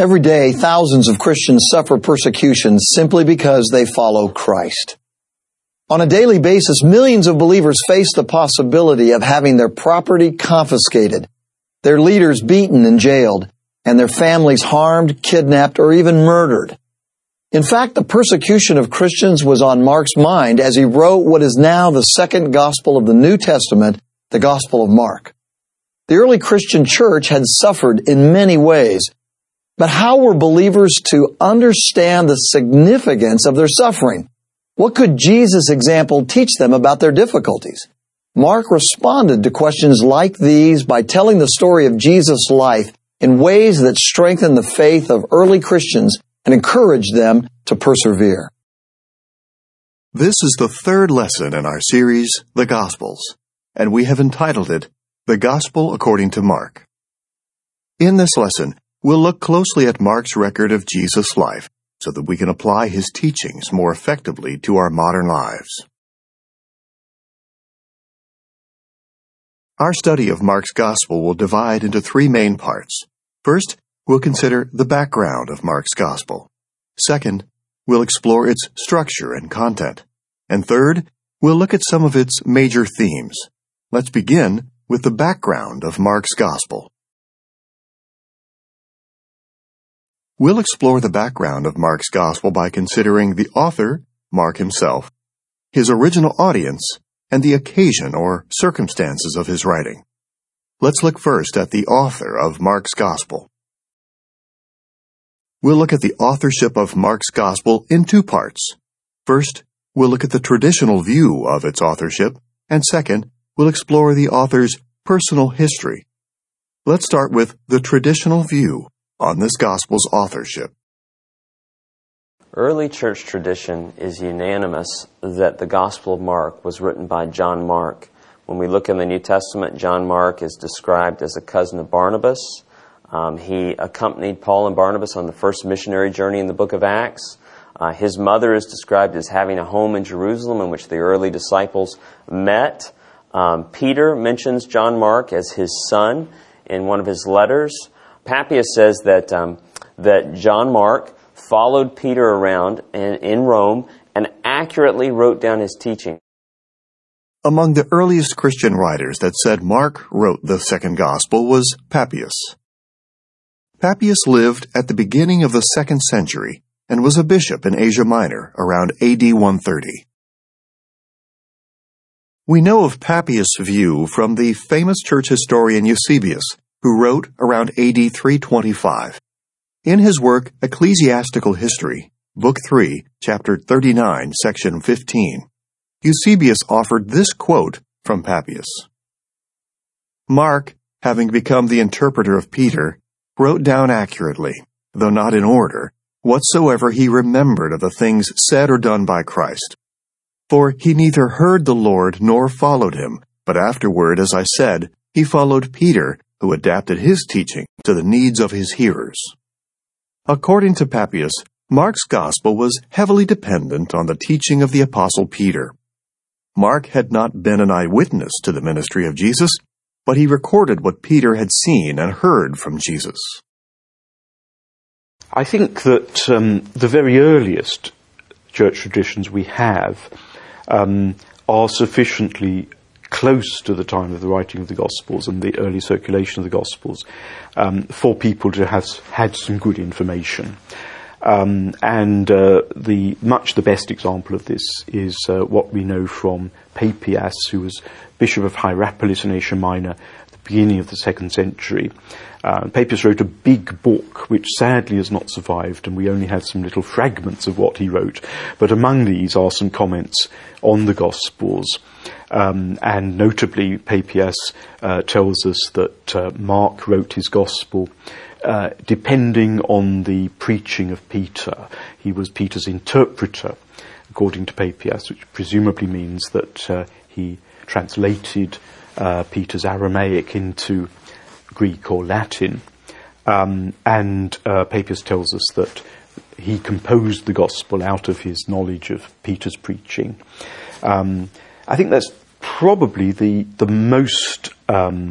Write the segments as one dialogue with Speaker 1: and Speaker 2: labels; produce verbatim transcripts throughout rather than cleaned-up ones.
Speaker 1: Every day, thousands of Christians suffer persecution simply because they follow Christ. On a daily basis, millions of believers face the possibility of having their property confiscated, their leaders beaten and jailed, and their families harmed, kidnapped, or even murdered. In fact, the persecution of Christians was on Mark's mind as he wrote what is now the second gospel of the New Testament, the Gospel of Mark. The early Christian church had suffered in many ways, but how were believers to understand the significance of their suffering? What could Jesus' example teach them about their difficulties? Mark responded to questions like these by telling the story of Jesus' life in ways that strengthened the faith of early Christians and encouraged them to persevere.
Speaker 2: This is the third lesson in our series, The Gospels, and we have entitled it, The Gospel According to Mark. In this lesson, we'll look closely at Mark's record of Jesus' life so that we can apply his teachings more effectively to our modern lives. Our study of Mark's Gospel will divide into three main parts. First, we'll consider the background of Mark's Gospel. Second, we'll explore its structure and content. And third, we'll look at some of its major themes. Let's begin with the background of Mark's Gospel. We'll explore the background of Mark's Gospel by considering the author, Mark himself, his original audience, and the occasion or circumstances of his writing. Let's look first at the author of Mark's Gospel. We'll look at the authorship of Mark's Gospel in two parts. First, we'll look at the traditional view of its authorship, and second, we'll explore the author's personal history. Let's start with the traditional view on this Gospel's authorship.
Speaker 3: Early church tradition is unanimous that the Gospel of Mark was written by John Mark. When we look in the New Testament, John Mark is described as a cousin of Barnabas. Um, he accompanied Paul and Barnabas on the first missionary journey in the book of Acts. Uh, his mother is described as having a home in Jerusalem in which the early disciples met. Um, Peter mentions John Mark as his son in one of his letters. Papias says that um, that John Mark followed Peter around in, in Rome and accurately wrote down his teaching.
Speaker 2: Among the earliest Christian writers that said Mark wrote the second Gospel was Papias. Papias lived at the beginning of the second century and was a bishop in Asia Minor around A D one thirty. We know of Papias' view from the famous church historian Eusebius, who wrote around A D three twenty-five. In his work Ecclesiastical History, Book three, Chapter thirty-nine, Section fifteen, Eusebius offered this quote from Papias. Mark, having become the interpreter of Peter, wrote down accurately, though not in order, whatsoever he remembered of the things said or done by Christ. For he neither heard the Lord nor followed him, but afterward, as I said, he followed Peter, who adapted his teaching to the needs of his hearers. According to Papias, Mark's Gospel was heavily dependent on the teaching of the Apostle Peter. Mark had not been an eyewitness to the ministry of Jesus, but he recorded what Peter had seen and heard from Jesus.
Speaker 4: I think that um, the very earliest church traditions we have um, are sufficiently close to the time of the writing of the Gospels and the early circulation of the Gospels um, for people to have had some good information. Um, and uh, the much the best example of this is uh, what we know from Papias, who was Bishop of Hierapolis in Asia Minor at the beginning of the second century. Uh, Papias wrote a big book, which sadly has not survived, and we only have some little fragments of what he wrote. But among these are some comments on the Gospels. Um, and notably, Papias uh, tells us that uh, Mark wrote his Gospel Uh, depending on the preaching of Peter. He was Peter's interpreter, according to Papias, which presumably means that uh, he translated uh, Peter's Aramaic into Greek or Latin. Um, and uh, Papias tells us that he composed the Gospel out of his knowledge of Peter's preaching. Um, I think that's probably the, the most um,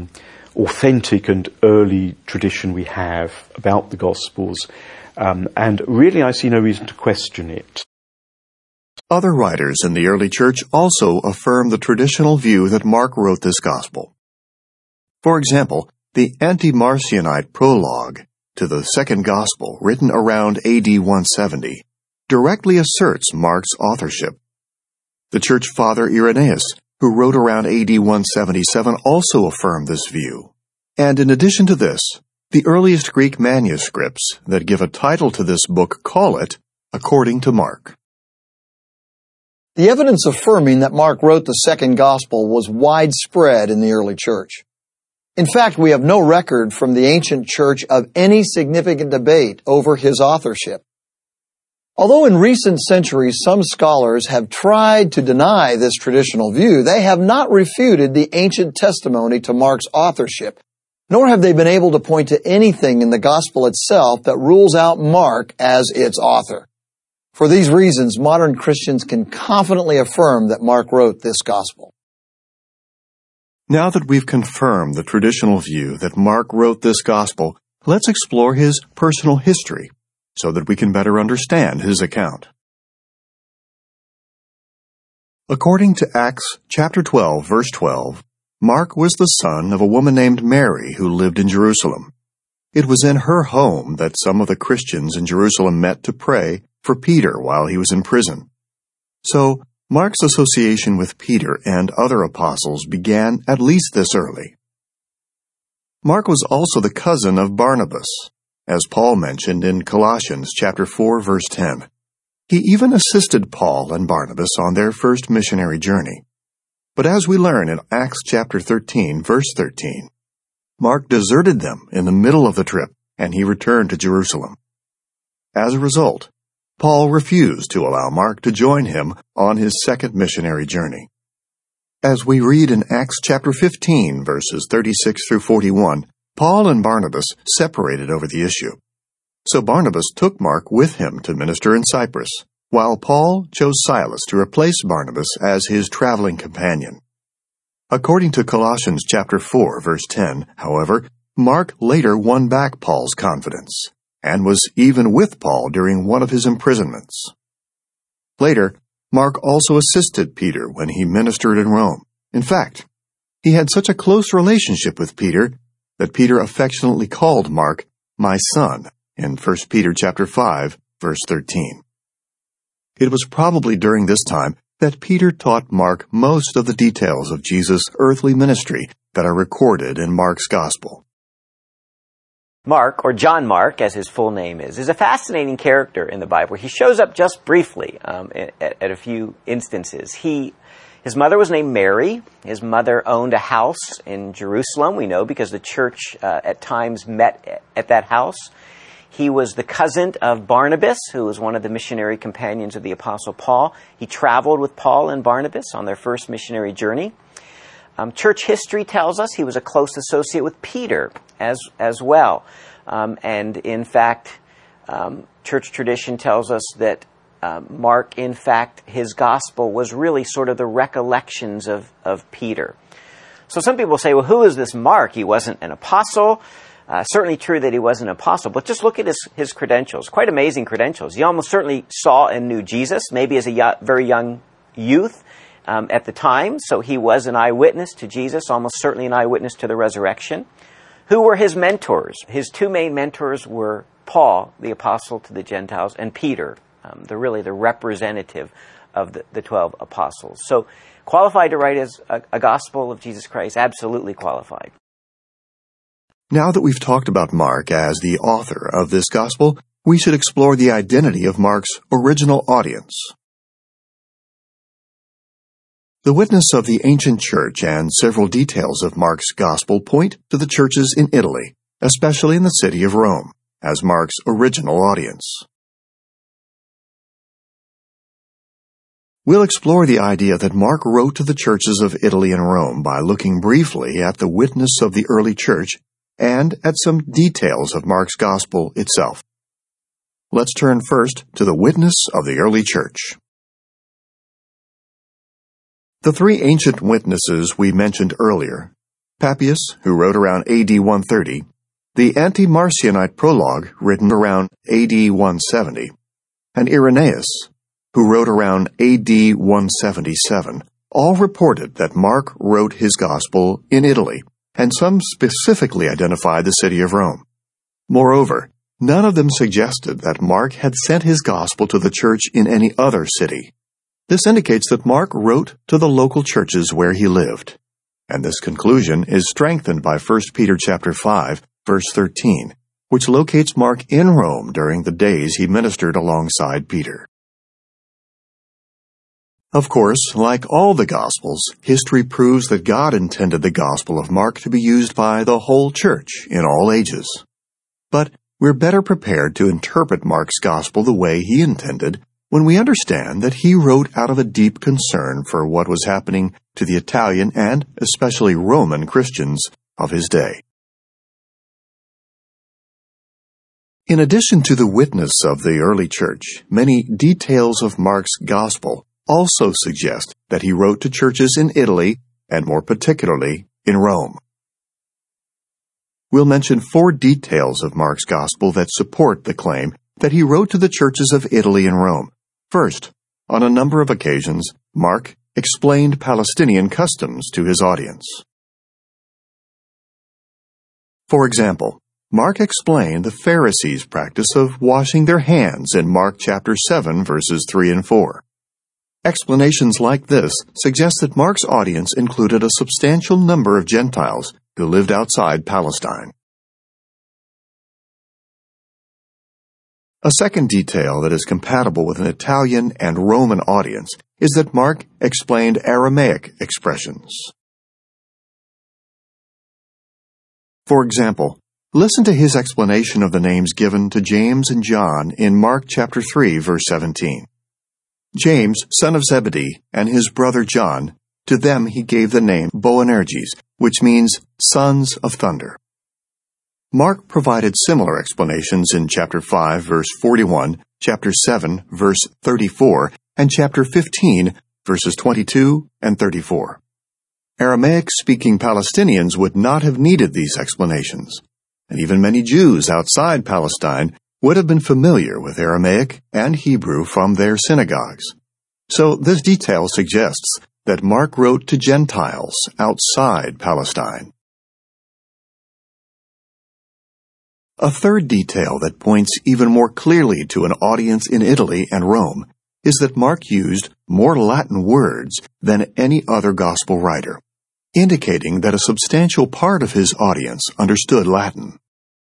Speaker 4: authentic and early tradition we have about the Gospels, um, and really I see no reason to question it.
Speaker 2: Other writers in the early church also affirm the traditional view that Mark wrote this Gospel. For example, the Anti-Marcionite prologue to the second Gospel, written around A D one seventy, directly asserts Mark's authorship. The church father Irenaeus, who wrote around A D one seventy-seven, also affirmed this view. And in addition to this, the earliest Greek manuscripts that give a title to this book call it According to Mark.
Speaker 1: The evidence affirming that Mark wrote the second gospel was widespread in the early church. In fact, we have no record from the ancient church of any significant debate over his authorship. Although in recent centuries some scholars have tried to deny this traditional view, they have not refuted the ancient testimony to Mark's authorship, nor have they been able to point to anything in the gospel itself that rules out Mark as its author. For these reasons, modern Christians can confidently affirm that Mark wrote this gospel.
Speaker 2: Now that we've confirmed the traditional view that Mark wrote this gospel, let's explore his personal history so that we can better understand his account. According to Acts chapter twelve, verse twelve, Mark was the son of a woman named Mary who lived in Jerusalem. It was in her home that some of the Christians in Jerusalem met to pray for Peter while he was in prison. So, Mark's association with Peter and other apostles began at least this early. Mark was also the cousin of Barnabas, as Paul mentioned in Colossians chapter four, verse ten. He even assisted Paul and Barnabas on their first missionary journey. But as we learn in Acts chapter thirteen, verse thirteen, Mark deserted them in the middle of the trip, and he returned to Jerusalem. As a result, Paul refused to allow Mark to join him on his second missionary journey. As we read in Acts chapter fifteen, verses thirty-six through forty-one, Paul and Barnabas separated over the issue. So Barnabas took Mark with him to minister in Cyprus, while Paul chose Silas to replace Barnabas as his traveling companion. According to Colossians chapter four, verse ten, however, Mark later won back Paul's confidence, and was even with Paul during one of his imprisonments. Later, Mark also assisted Peter when he ministered in Rome. In fact, he had such a close relationship with Peter that Peter affectionately called Mark my son in First Peter chapter five, verse thirteen. It was probably during this time that Peter taught Mark most of the details of Jesus' earthly ministry that are recorded in Mark's gospel.
Speaker 5: Mark, or John Mark, as his full name is, is a fascinating character in the Bible. He shows up just briefly um, at, at a few instances. He, his mother was named Mary. His mother owned a house in Jerusalem, we know, because the church uh, at times met at that house. He was the cousin of Barnabas, who was one of the missionary companions of the Apostle Paul. He traveled with Paul and Barnabas on their first missionary journey. Um, church history tells us he was a close associate with Peter as as well. Um, and in fact, um, church tradition tells us that uh, Mark, in fact, his gospel was really sort of the recollections of, of Peter. So some people say, well, who is this Mark? He wasn't an apostle. Uh, certainly true that he wasn't an apostle, but just look at his, his credentials. Quite amazing credentials. He almost certainly saw and knew Jesus, maybe as a y- very young youth. Um, at the time, so he was an eyewitness to Jesus, almost certainly an eyewitness to the resurrection. Who were his mentors? His two main mentors were Paul, the apostle to the Gentiles, and Peter, um, the really the representative of the, the twelve apostles. So qualified to write as a, a gospel of Jesus Christ, absolutely qualified.
Speaker 2: Now that we've talked about Mark as the author of this gospel, we should explore the identity of Mark's original audience. The witness of the ancient church and several details of Mark's gospel point to the churches in Italy, especially in the city of Rome, as Mark's original audience. We'll explore the idea that Mark wrote to the churches of Italy and Rome by looking briefly at the witness of the early church and at some details of Mark's gospel itself. Let's turn first to the witness of the early church. The three ancient witnesses we mentioned earlier Papias, who wrote around A D one thirty, the Anti-Marcionite prologue, written around A D one seventy, and Irenaeus, who wrote around A D one seventy-seven, all reported that Mark wrote his gospel in Italy, and some specifically identified the city of Rome. Moreover, none of them suggested that Mark had sent his gospel to the church in any other city. This indicates that Mark wrote to the local churches where he lived. And this conclusion is strengthened by First Peter chapter five, verse thirteen, which locates Mark in Rome during the days he ministered alongside Peter. Of course, like all the Gospels, history proves that God intended the Gospel of Mark to be used by the whole church in all ages. But we're better prepared to interpret Mark's Gospel the way he intended when we understand that he wrote out of a deep concern for what was happening to the Italian and especially Roman Christians of his day. In addition to the witness of the early church, many details of Mark's Gospel also suggest that he wrote to churches in Italy, and more particularly in Rome. We'll mention four details of Mark's Gospel that support the claim that he wrote to the churches of Italy and Rome. First, on a number of occasions, Mark explained Palestinian customs to his audience. For example, Mark explained the Pharisees' practice of washing their hands in Mark chapter seven, verses three and four. Explanations like this suggest that Mark's audience included a substantial number of Gentiles who lived outside Palestine. A second detail that is compatible with an Italian and Roman audience is that Mark explained Aramaic expressions. For example, listen to his explanation of the names given to James and John in Mark chapter three, verse seventeen. James, son of Zebedee, and his brother John, to them he gave the name Boanerges, which means sons of thunder. Mark provided similar explanations in chapter five, verse forty-one, chapter seven, verse thirty-four, and chapter fifteen, verses twenty-two and thirty-four. Aramaic-speaking Palestinians would not have needed these explanations, and even many Jews outside Palestine would have been familiar with Aramaic and Hebrew from their synagogues. So this detail suggests that Mark wrote to Gentiles outside Palestine. A third detail that points even more clearly to an audience in Italy and Rome is that Mark used more Latin words than any other gospel writer, indicating that a substantial part of his audience understood Latin.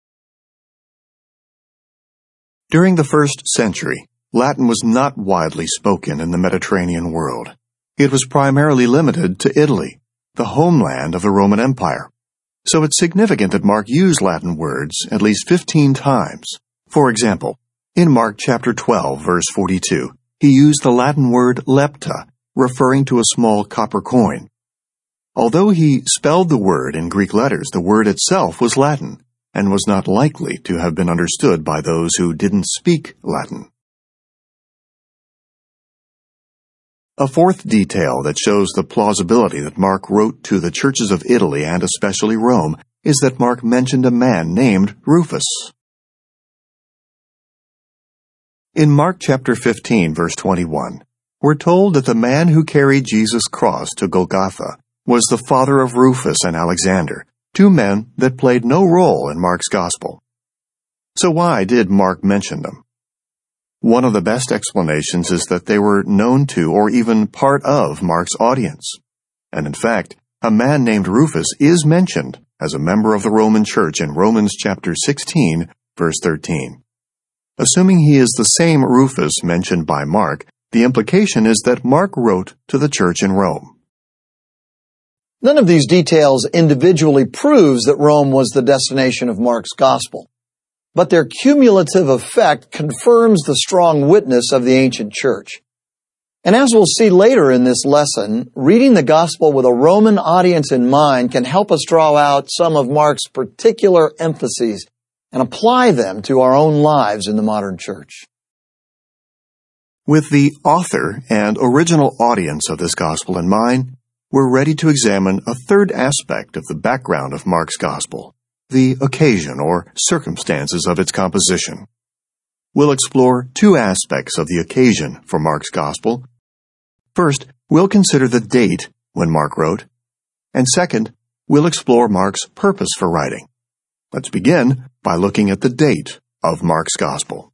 Speaker 2: During the first century, Latin was not widely spoken in the Mediterranean world. It was primarily limited to Italy, the homeland of the Roman Empire. So it's significant that Mark used Latin words at least fifteen times. For example, in Mark chapter twelve, verse forty-two, he used the Latin word lepta, referring to a small copper coin. Although he spelled the word in Greek letters, the word itself was Latin, and was not likely to have been understood by those who didn't speak Latin. A fourth detail that shows the plausibility that Mark wrote to the churches of Italy and especially Rome is that Mark mentioned a man named Rufus. In Mark chapter fifteen, verse twenty-one, we're told that the man who carried Jesus' cross to Golgotha was the father of Rufus and Alexander, two men that played no role in Mark's gospel. So why did Mark mention them? One of the best explanations is that they were known to or even part of Mark's audience. And in fact, a man named Rufus is mentioned as a member of the Roman Church in Romans chapter sixteen, verse thirteen. Assuming he is the same Rufus mentioned by Mark, the implication is that Mark wrote to the church in Rome.
Speaker 1: None of these details individually proves that Rome was the destination of Mark's gospel, but their cumulative effect confirms the strong witness of the ancient church. And as we'll see later in this lesson, reading the gospel with a Roman audience in mind can help us draw out some of Mark's particular emphases and apply them to our own lives in the modern church.
Speaker 2: With the author and original audience of this gospel in mind, we're ready to examine a third aspect of the background of Mark's Gospel, the occasion or circumstances of its composition. We'll explore two aspects of the occasion for Mark's Gospel. First, we'll consider the date when Mark wrote, and second, we'll explore Mark's purpose for writing. Let's begin by looking at the date of Mark's Gospel.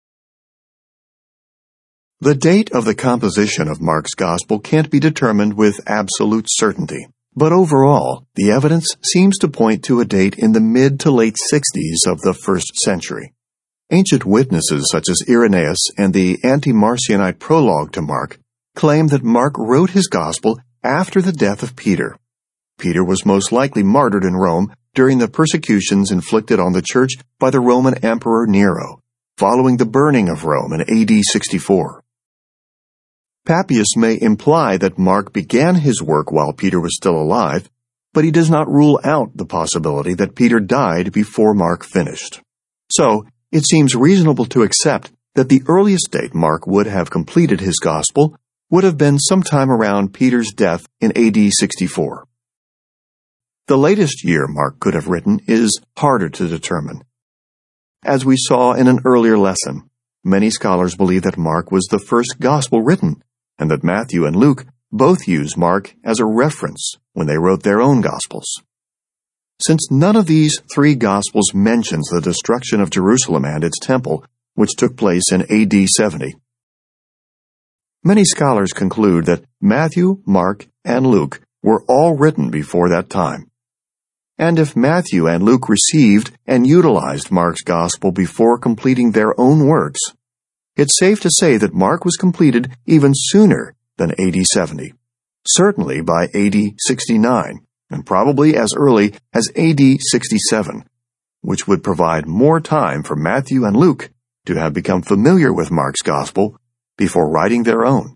Speaker 2: The date of the composition of Mark's Gospel can't be determined with absolute certainty, but overall, the evidence seems to point to a date in the mid to late sixties of the first century. Ancient witnesses such as Irenaeus and the Anti-Marcionite prologue to Mark claim that Mark wrote his Gospel after the death of Peter. Peter was most likely martyred in Rome during the persecutions inflicted on the church by the Roman Emperor Nero, following the burning of Rome in A D sixty-four. Papias may imply that Mark began his work while Peter was still alive, but he does not rule out the possibility that Peter died before Mark finished. So, it seems reasonable to accept that the earliest date Mark would have completed his Gospel would have been sometime around Peter's death in A D sixty-four. The latest year Mark could have written is harder to determine. As we saw in an earlier lesson, many scholars believe that Mark was the first Gospel written, and that Matthew and Luke both use Mark as a reference when they wrote their own Gospels. Since none of these three Gospels mentions the destruction of Jerusalem and its temple, which took place in A D seventy, many scholars conclude that Matthew, Mark, and Luke were all written before that time. And if Matthew and Luke received and utilized Mark's Gospel before completing their own works, it's safe to say that Mark was completed even sooner than A D seventy, certainly by A D sixty-nine, and probably as early as A D sixty-seven, which would provide more time for Matthew and Luke to have become familiar with Mark's Gospel before writing their own.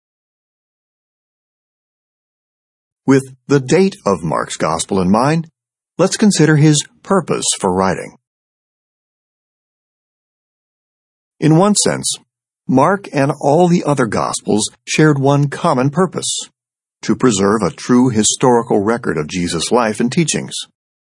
Speaker 2: With the date of Mark's Gospel in mind, let's consider his purpose for writing. In one sense, Mark and all the other Gospels shared one common purpose: to preserve a true historical record of Jesus' life and teachings.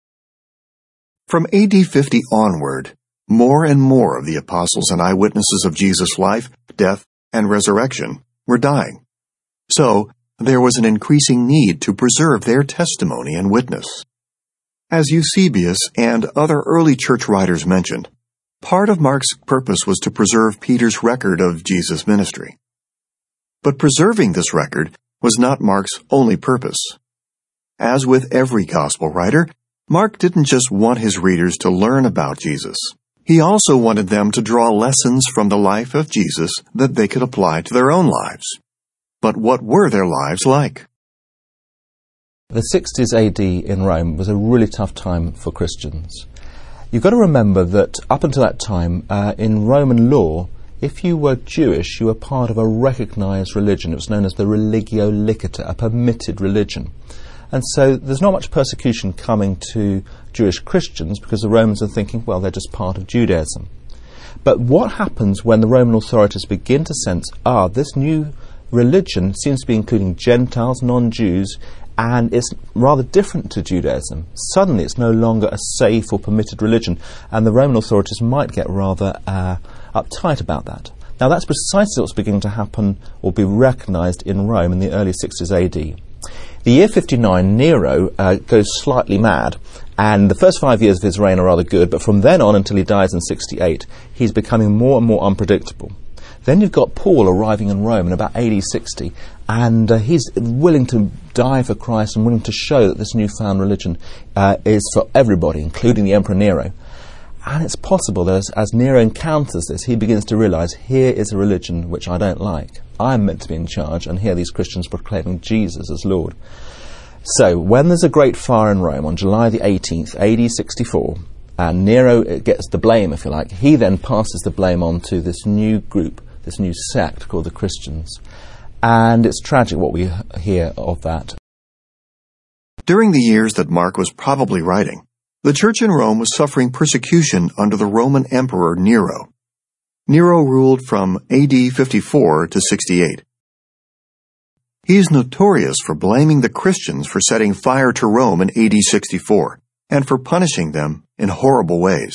Speaker 2: From A D fifty onward, more and more of the apostles and eyewitnesses of Jesus' life, death, and resurrection were dying. So, there was an increasing need to preserve their testimony and witness. As Eusebius and other early church writers mentioned, part of Mark's purpose was to preserve Peter's record of Jesus' ministry. But preserving this record was not Mark's only purpose. As with every gospel writer, Mark didn't just want his readers to learn about Jesus. He also wanted them to draw lessons from the life of Jesus that they could apply to their own lives. But what were their lives like?
Speaker 6: The sixties A D in Rome was a really tough time for Christians. You've got to remember that up until that time, uh, in Roman law, if you were Jewish, you were part of a recognized religion. It was known as the religio licita, a permitted religion. And so there's not much persecution coming to Jewish Christians because the Romans are thinking, well, they're just part of Judaism. But what happens when the Roman authorities begin to sense, ah, this new religion seems to be including Gentiles, non-Jews, and it's rather different to Judaism. Suddenly it's no longer a safe or permitted religion, and the Roman authorities might get rather uh, uptight about that. Now that's precisely what's beginning to happen or be recognised in Rome in the early sixties A D. The year fifty-nine, Nero uh, goes slightly mad, and the first five years of his reign are rather good, but from then on until he dies in sixty-eight, he's becoming more and more unpredictable. Then you've got Paul arriving in Rome in about A D sixty, and uh, he's willing to die for Christ and willing to show that this newfound religion uh, is for everybody, including the Emperor Nero. And it's possible that as, as Nero encounters this, he begins to realise, here is a religion which I don't like. I'm meant to be in charge, and here are these Christians proclaiming Jesus as Lord. So, when there's a great fire in Rome on July the eighteenth, A D sixty-four, and Nero gets the blame, if you like, he then passes the blame on to this new group, this new sect called the Christians. And it's tragic what we hear of that.
Speaker 2: During the years that Mark was probably writing, the church in Rome was suffering persecution under the Roman Emperor Nero. Nero ruled from A D fifty-four to sixty-eight. He's notorious for blaming the Christians for setting fire to Rome in A D sixty-four and for punishing them in horrible ways.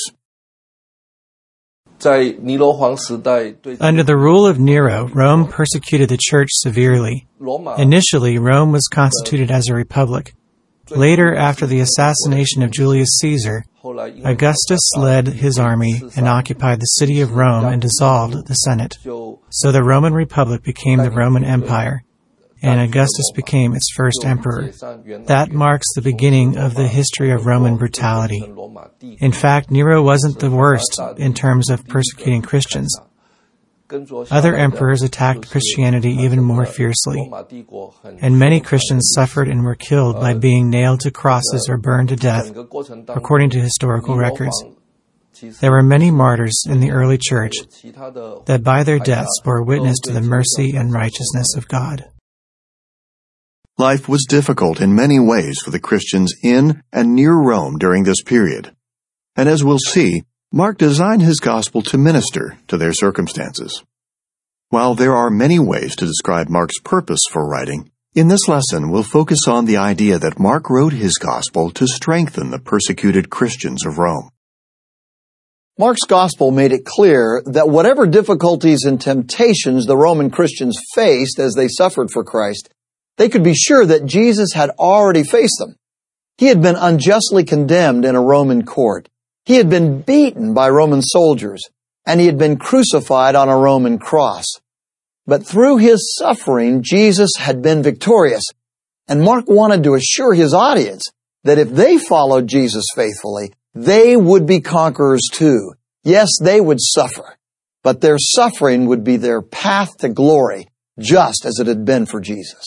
Speaker 7: Under the rule of Nero, Rome persecuted the church severely. Initially, Rome was constituted as a republic. Later, after the assassination of Julius Caesar, Augustus led his army and occupied the city of Rome and dissolved the Senate. So the Roman Republic became the Roman Empire, and Augustus became its first emperor. That marks the beginning of the history of Roman brutality. In fact, Nero wasn't the worst in terms of persecuting Christians. Other emperors attacked Christianity even more fiercely, and many Christians suffered and were killed by being nailed to crosses or burned to death, according to historical records. There were many martyrs in the early church that by their deaths bore witness to the mercy and righteousness of God.
Speaker 2: Life was difficult in many ways for the Christians in and near Rome during this period. And as we'll see, Mark designed his gospel to minister to their circumstances. While there are many ways to describe Mark's purpose for writing, in this lesson we'll focus on the idea that Mark wrote his gospel to strengthen the persecuted Christians of Rome.
Speaker 1: Mark's gospel made it clear that whatever difficulties and temptations the Roman Christians faced as they suffered for Christ, they could be sure that Jesus had already faced them. He had been unjustly condemned in a Roman court. He had been beaten by Roman soldiers, and he had been crucified on a Roman cross. But through his suffering, Jesus had been victorious, and Mark wanted to assure his audience that if they followed Jesus faithfully, they would be conquerors too. Yes, they would suffer, but their suffering would be their path to glory, just as it had been for Jesus.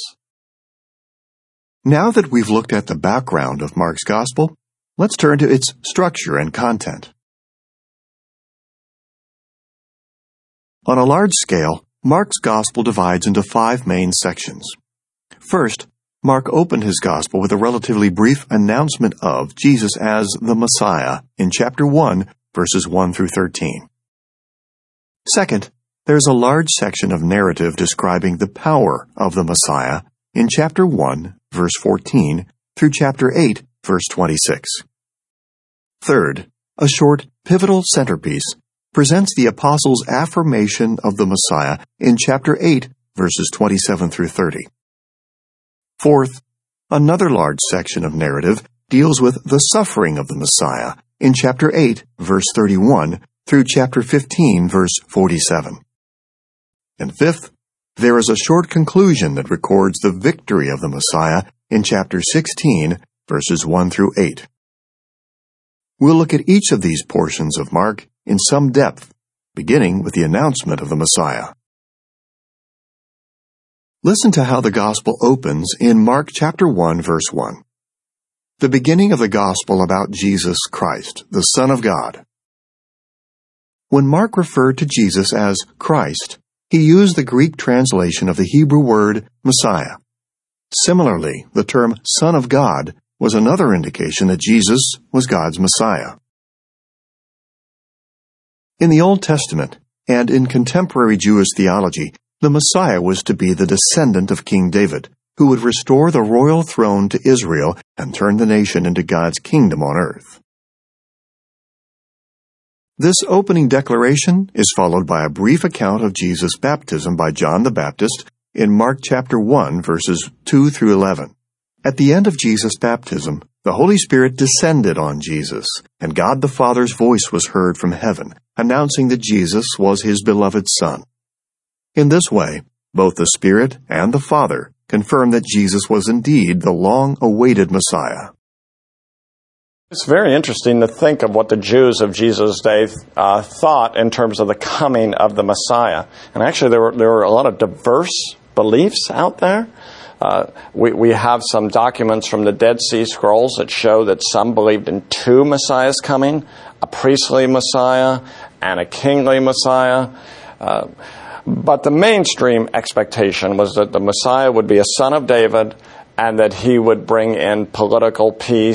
Speaker 2: Now that we've looked at the background of Mark's gospel, let's turn to its structure and content. On a large scale, Mark's gospel divides into five main sections. First, Mark opened his gospel with a relatively brief announcement of Jesus as the Messiah in chapter one, verses one through thirteen. Second, there's a large section of narrative describing the power of the Messiah in chapter one, verse fourteen, through chapter eight, verse twenty-six. Third, a short, pivotal centerpiece presents the apostles' affirmation of the Messiah in chapter eight, verses twenty-seven through thirty. Fourth, another large section of narrative deals with the suffering of the Messiah in chapter eight, verse thirty-one, through chapter fifteen, verse forty-seven. And fifth, there is a short conclusion that records the victory of the Messiah in chapter sixteen, verses one through eight. We'll look at each of these portions of Mark in some depth, beginning with the announcement of the Messiah. Listen to how the gospel opens in Mark chapter one, verse one. The beginning of the gospel about Jesus Christ, the Son of God. When Mark referred to Jesus as Christ, he used the Greek translation of the Hebrew word Messiah. Similarly, the term Son of God was another indication that Jesus was God's Messiah. In the Old Testament, and in contemporary Jewish theology, the Messiah was to be the descendant of King David, who would restore the royal throne to Israel and turn the nation into God's kingdom on earth. This opening declaration is followed by a brief account of Jesus' baptism by John the Baptist in Mark chapter one, verses two through eleven. At the end of Jesus' baptism, the Holy Spirit descended on Jesus, and God the Father's voice was heard from heaven, announcing that Jesus was his beloved Son. In this way, both the Spirit and the Father confirmed that Jesus was indeed the long-awaited Messiah.
Speaker 8: It's very interesting to think of what the Jews of Jesus' day uh, thought in terms of the coming of the Messiah. And actually, there were there were a lot of diverse beliefs out there. Uh, we, we have some documents from the Dead Sea Scrolls that show that some believed in two Messiahs coming, a priestly Messiah and a kingly Messiah. Uh, but the mainstream expectation was that the Messiah would be a son of David and that he would bring in political peace,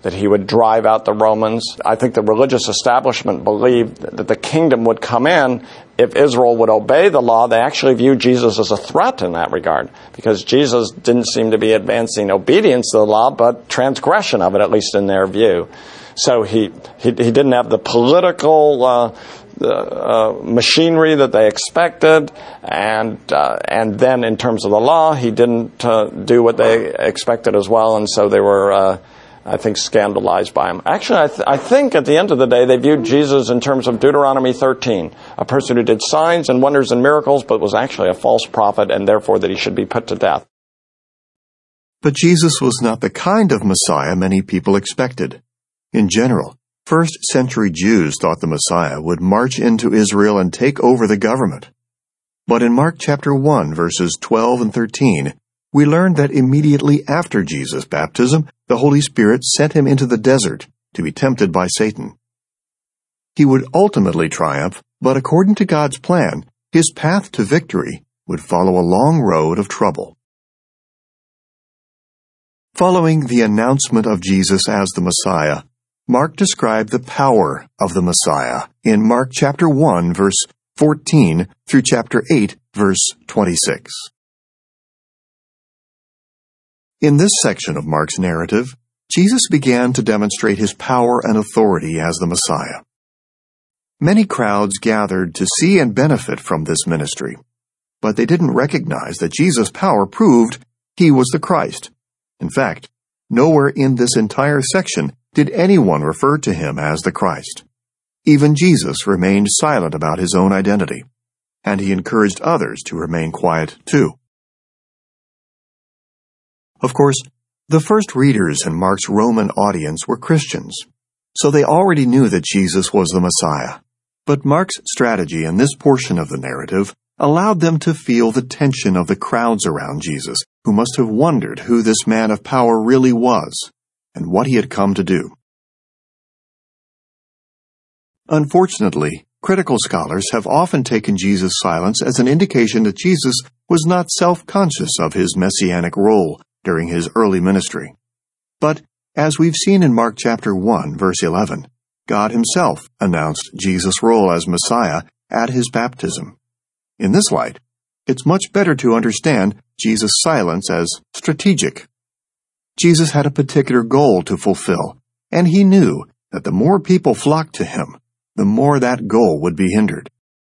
Speaker 8: that he would drive out the Romans. I think the religious establishment believed that the kingdom would come in if Israel would obey the law. They actually viewed Jesus as a threat in that regard, because Jesus didn't seem to be advancing obedience to the law, but transgression of it, at least in their view. So he he, he didn't have the political uh, the, uh, machinery that they expected, and uh, and then in terms of the law, he didn't uh, do what they expected as well, and so they were, uh, I think, scandalized by him. Actually, I, th- I think at the end of the day, they viewed Jesus in terms of Deuteronomy thirteen, a person who did signs and wonders and miracles, but was actually a false prophet, and therefore that he should be put to death.
Speaker 2: But Jesus was not the kind of Messiah many people expected. In general, first-century Jews thought the Messiah would march into Israel and take over the government. But in Mark chapter one, verses twelve and thirteen, we learn that immediately after Jesus' baptism, the Holy Spirit sent him into the desert to be tempted by Satan. He would ultimately triumph, but according to God's plan, his path to victory would follow a long road of trouble. Following the announcement of Jesus as the Messiah, Mark described the power of the Messiah in Mark chapter one, verse fourteen through chapter eight, verse twenty-six. In this section of Mark's narrative, Jesus began to demonstrate his power and authority as the Messiah. Many crowds gathered to see and benefit from this ministry, but they didn't recognize that Jesus' power proved he was the Christ. In fact, nowhere in this entire section did anyone refer to him as the Christ. Even Jesus remained silent about his own identity, and he encouraged others to remain quiet too. Of course, the first readers in Mark's Roman audience were Christians, so they already knew that Jesus was the Messiah. But Mark's strategy in this portion of the narrative allowed them to feel the tension of the crowds around Jesus, who must have wondered who this man of power really was and what he had come to do. Unfortunately, critical scholars have often taken Jesus' silence as an indication that Jesus was not self-conscious of his messianic role during his early ministry. But, as we've seen in Mark chapter one, verse eleven, God himself announced Jesus' role as Messiah at his baptism. In this light, it's much better to understand Jesus' silence as strategic. Jesus had a particular goal to fulfill, and he knew that the more people flocked to him, the more that goal would be hindered.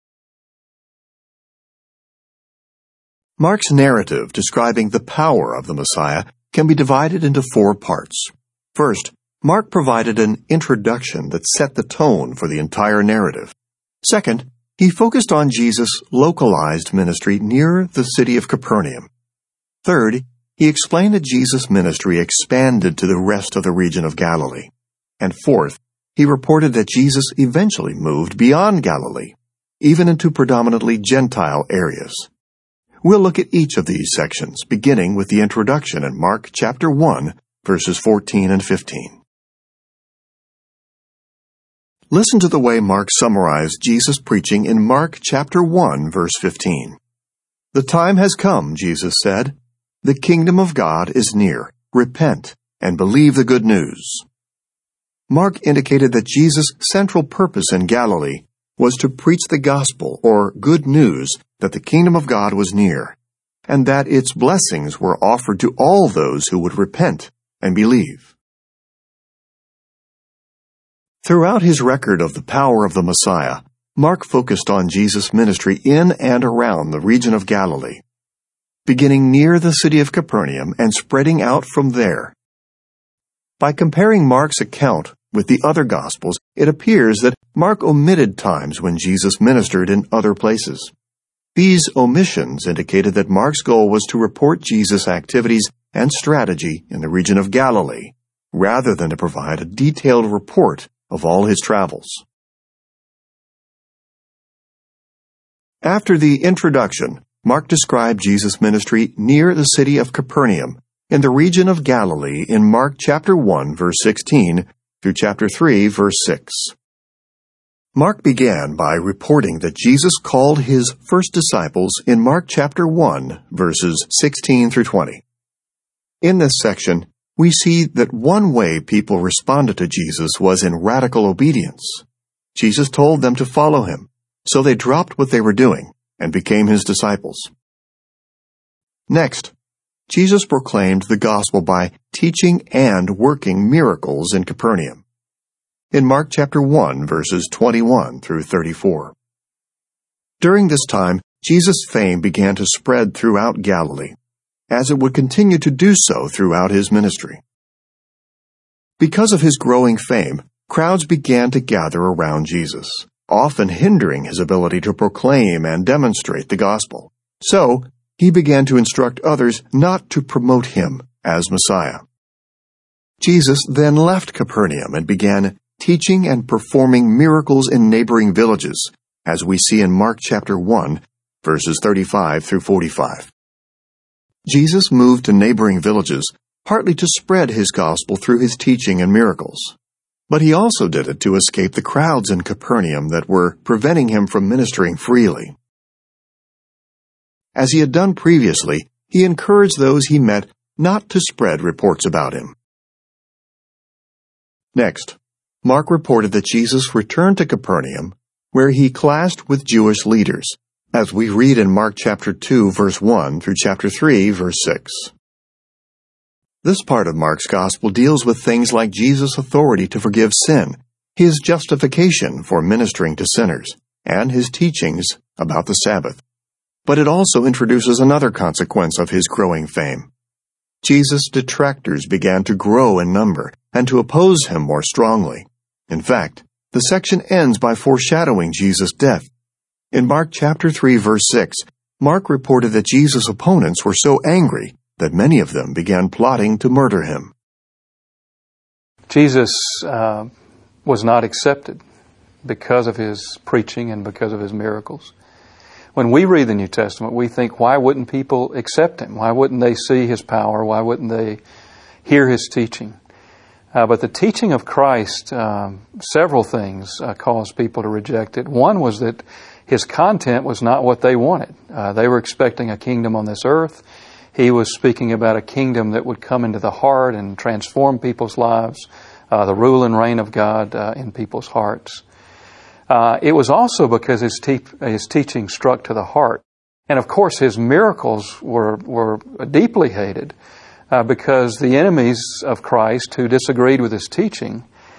Speaker 2: Mark's narrative describing the power of the Messiah can be divided into four parts. First, Mark provided an introduction that set the tone for the entire narrative. Second, he focused on Jesus' localized ministry near the city of Capernaum. Third, he explained that Jesus' ministry expanded to the rest of the region of Galilee. And fourth, he reported that Jesus eventually moved beyond Galilee, even into predominantly Gentile areas. We'll look at each of these sections, beginning with the introduction in Mark chapter one, verses fourteen and fifteen. Listen to the way Mark summarized Jesus' preaching in Mark chapter one, verse fifteen. "The time has come," Jesus said. "The kingdom of God is near. Repent and believe the good news." Mark indicated that Jesus' central purpose in Galilee was to preach the gospel, or good news, that the kingdom of God was near, and that its blessings were offered to all those who would repent and believe. Throughout his record of the power of the Messiah, Mark focused on Jesus' ministry in and around the region of Galilee, beginning near the city of Capernaum and spreading out from there. By comparing Mark's account with the other Gospels, it appears that Mark omitted times when Jesus ministered in other places. These omissions indicated that Mark's goal was to report Jesus' activities and strategy in the region of Galilee, rather than to provide a detailed report of all his travels. After the introduction, Mark described Jesus' ministry near the city of Capernaum, in the region of Galilee in Mark chapter one, verse sixteen, through chapter three, verse six. Mark began by reporting that Jesus called his first disciples in Mark chapter one, verses sixteen through twenty. In this section, we see that one way people responded to Jesus was in radical obedience. Jesus told them to follow him, so they dropped what they were doing and became his disciples. Next, Jesus proclaimed the gospel by teaching and working miracles in Capernaum. In Mark chapter one, verses twenty-one through thirty-four. During this time, Jesus' fame began to spread throughout Galilee, as it would continue to do so throughout his ministry. Because of his growing fame, crowds began to gather around Jesus, often hindering his ability to proclaim and demonstrate the gospel. So, he began to instruct others not to promote him as Messiah. Jesus then left Capernaum and began teaching and performing miracles in neighboring villages, as we see in Mark chapter one, verses thirty-five through forty-five. Jesus moved to neighboring villages partly to spread his gospel through his teaching and miracles. But he also did it to escape the crowds in Capernaum that were preventing him from ministering freely. As he had done previously, he encouraged those he met not to spread reports about him. Next, Mark reported that Jesus returned to Capernaum, where he classed with Jewish leaders, as we read in Mark chapter two, verse one through chapter three, verse six. This part of Mark's gospel deals with things like Jesus' authority to forgive sin, his justification for ministering to sinners, and his teachings about the Sabbath. But it also introduces another consequence of his growing fame. Jesus' detractors began to grow in number and to oppose him more strongly. In fact, the section ends by foreshadowing Jesus' death. In Mark chapter three, verse six, Mark reported that Jesus' opponents were so angry that many of them began plotting to murder him.
Speaker 9: Jesus uh, was not accepted because of his preaching and because of his miracles. When we read the New Testament, we think, why wouldn't people accept him? Why wouldn't they see his power? Why wouldn't they hear his teaching? Uh, but the teaching of Christ, um, several things uh, caused people to reject it. One was that his content was not what they wanted. Uh, they were expecting a kingdom on this earth. He was speaking about a kingdom that would come into the heart and transform people's lives, uh, the rule and reign of God uh, in people's hearts. Uh, it was also because his, te- his teaching struck to the heart. And of course his miracles were, were deeply hated uh, because the enemies of Christ who disagreed with his teaching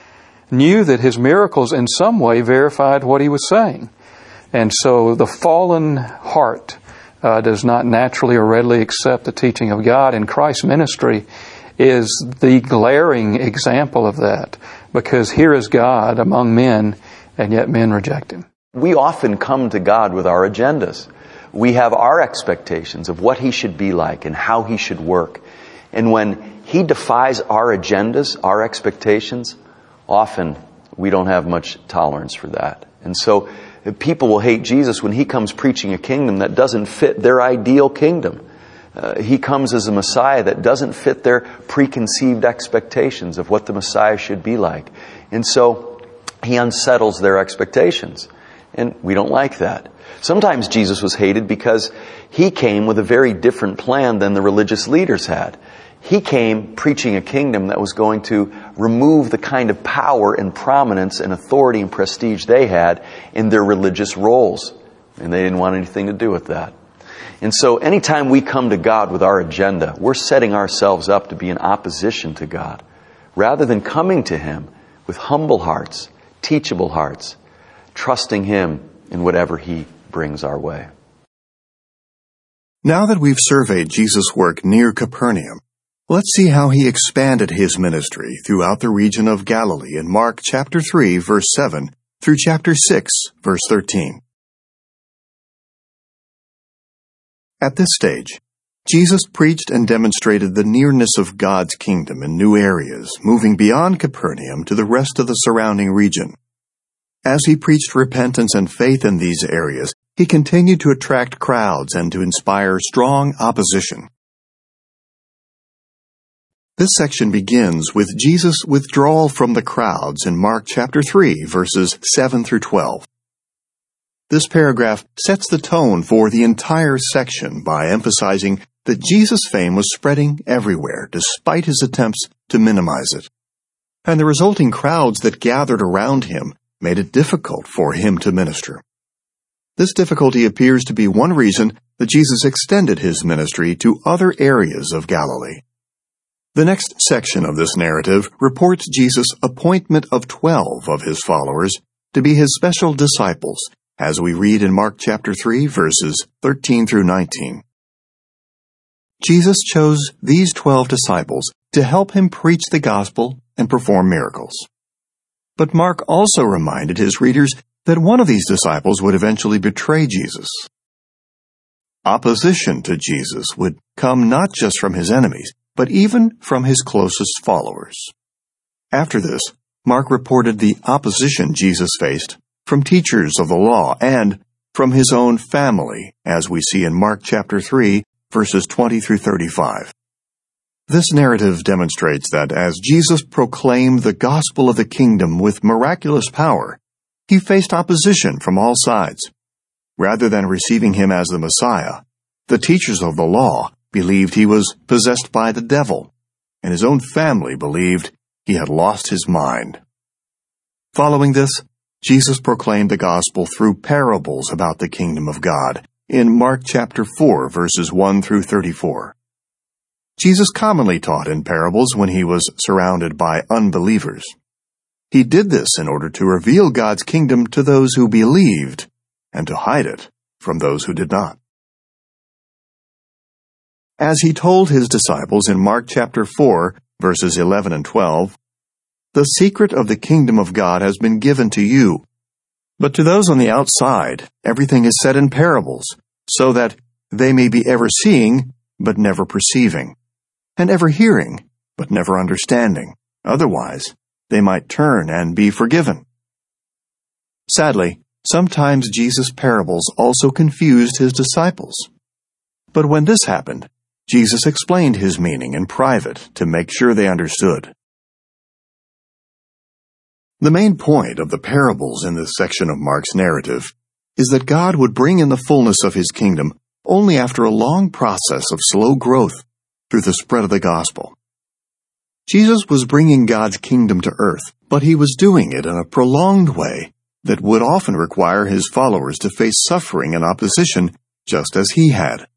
Speaker 9: knew that his miracles in some way verified what he was saying. And so the fallen heart uh, does not naturally or readily accept the teaching of God, and Christ's ministry is the glaring example of that, because here is God among men, and yet men reject him.
Speaker 10: We often come to God with our agendas. We have our expectations of what he should be like and how he should work. And when he defies our agendas, our expectations, often we don't have much tolerance for that. And so people will hate Jesus when he comes preaching a kingdom that doesn't fit their ideal kingdom. Uh, he comes as a Messiah that doesn't fit their preconceived expectations of what the Messiah should be like. And so he unsettles their expectations. And we don't like that. Sometimes Jesus was hated because he came with a very different plan than the religious leaders had. He came preaching a kingdom that was going to remove the kind of power and prominence and authority and prestige they had in their religious roles. And they didn't want anything to do with that. And so anytime we come to God with our agenda, we're setting ourselves up to be in opposition to God, rather than coming to him with humble hearts, teachable hearts, trusting him in whatever he brings our way.
Speaker 2: Now that we've surveyed Jesus' work near Capernaum, let's see how he expanded his ministry throughout the region of Galilee in Mark chapter three, verse seven, through chapter six, verse thirteen. At this stage, Jesus preached and demonstrated the nearness of God's kingdom in new areas, moving beyond Capernaum to the rest of the surrounding region. As he preached repentance and faith in these areas, he continued to attract crowds and to inspire strong opposition. This section begins with Jesus' withdrawal from the crowds in Mark chapter three, verses seven through twelve. This paragraph sets the tone for the entire section by emphasizing that Jesus' fame was spreading everywhere despite his attempts to minimize it. And the resulting crowds that gathered around him made it difficult for him to minister. This difficulty appears to be one reason that Jesus extended his ministry to other areas of Galilee. The next section of this narrative reports Jesus' appointment of twelve of his followers to be his special disciples, as we read in Mark chapter three, verses thirteen through nineteen. Jesus chose these twelve disciples to help him preach the gospel and perform miracles. But Mark also reminded his readers that one of these disciples would eventually betray Jesus. Opposition to Jesus would come not just from his enemies, but even from his closest followers. After this, Mark reported the opposition Jesus faced from teachers of the law and from his own family, as we see in Mark chapter three, verses twenty through thirty-five. This narrative demonstrates that as Jesus proclaimed the gospel of the kingdom with miraculous power, he faced opposition from all sides. Rather than receiving him as the Messiah, the teachers of the law believed he was possessed by the devil, and his own family believed he had lost his mind. Following this, Jesus proclaimed the gospel through parables about the kingdom of God in Mark chapter four, verses one through thirty-four. Jesus commonly taught in parables when he was surrounded by unbelievers. He did this in order to reveal God's kingdom to those who believed and to hide it from those who did not. As he told his disciples in Mark chapter four, verses eleven and twelve, "The secret of the kingdom of God has been given to you, but to those on the outside everything is said in parables, so that they may be ever seeing but never perceiving, and ever hearing but never understanding. Otherwise, they might turn and be forgiven." Sadly, sometimes Jesus' parables also confused his disciples. But when this happened, Jesus explained his meaning in private to make sure they understood. The main point of the parables in this section of Mark's narrative is that God would bring in the fullness of his kingdom only after a long process of slow growth through the spread of the gospel. Jesus was bringing God's kingdom to earth, but he was doing it in a prolonged way that would often require his followers to face suffering and opposition just as he had.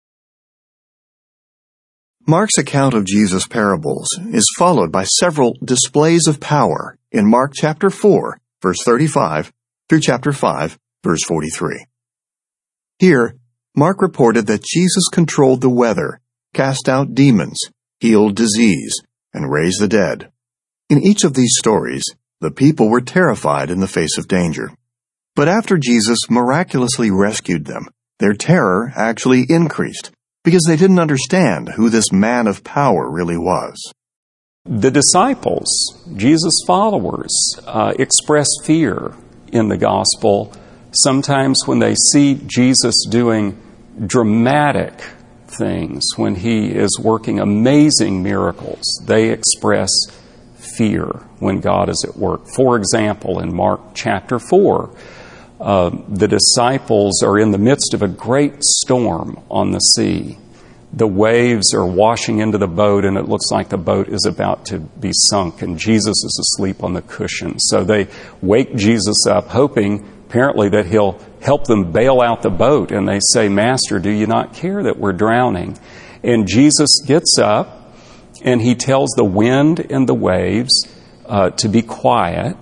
Speaker 2: Mark's account of Jesus' parables is followed by several displays of power in Mark chapter four, verse thirty-five, through chapter five, verse forty-three. Here, Mark reported that Jesus controlled the weather, cast out demons, healed disease, and raised the dead. In each of these stories, the people were terrified in the face of danger. But after Jesus miraculously rescued them, their terror actually increased, because they didn't understand who this man of power really was.
Speaker 11: The disciples, Jesus' followers, uh, express fear in the gospel sometimes when they see Jesus doing dramatic things, when he is working amazing miracles. They express fear when God is at work. For example, in Mark chapter four, Uh, the disciples are in the midst of a great storm on the sea. The waves are washing into the boat, and it looks like the boat is about to be sunk, and Jesus is asleep on the cushion. So they wake Jesus up, hoping apparently that he'll help them bail out the boat. And they say, "Master, do you not care that we're drowning?" And Jesus gets up, and he tells the wind and the waves uh, to be quiet.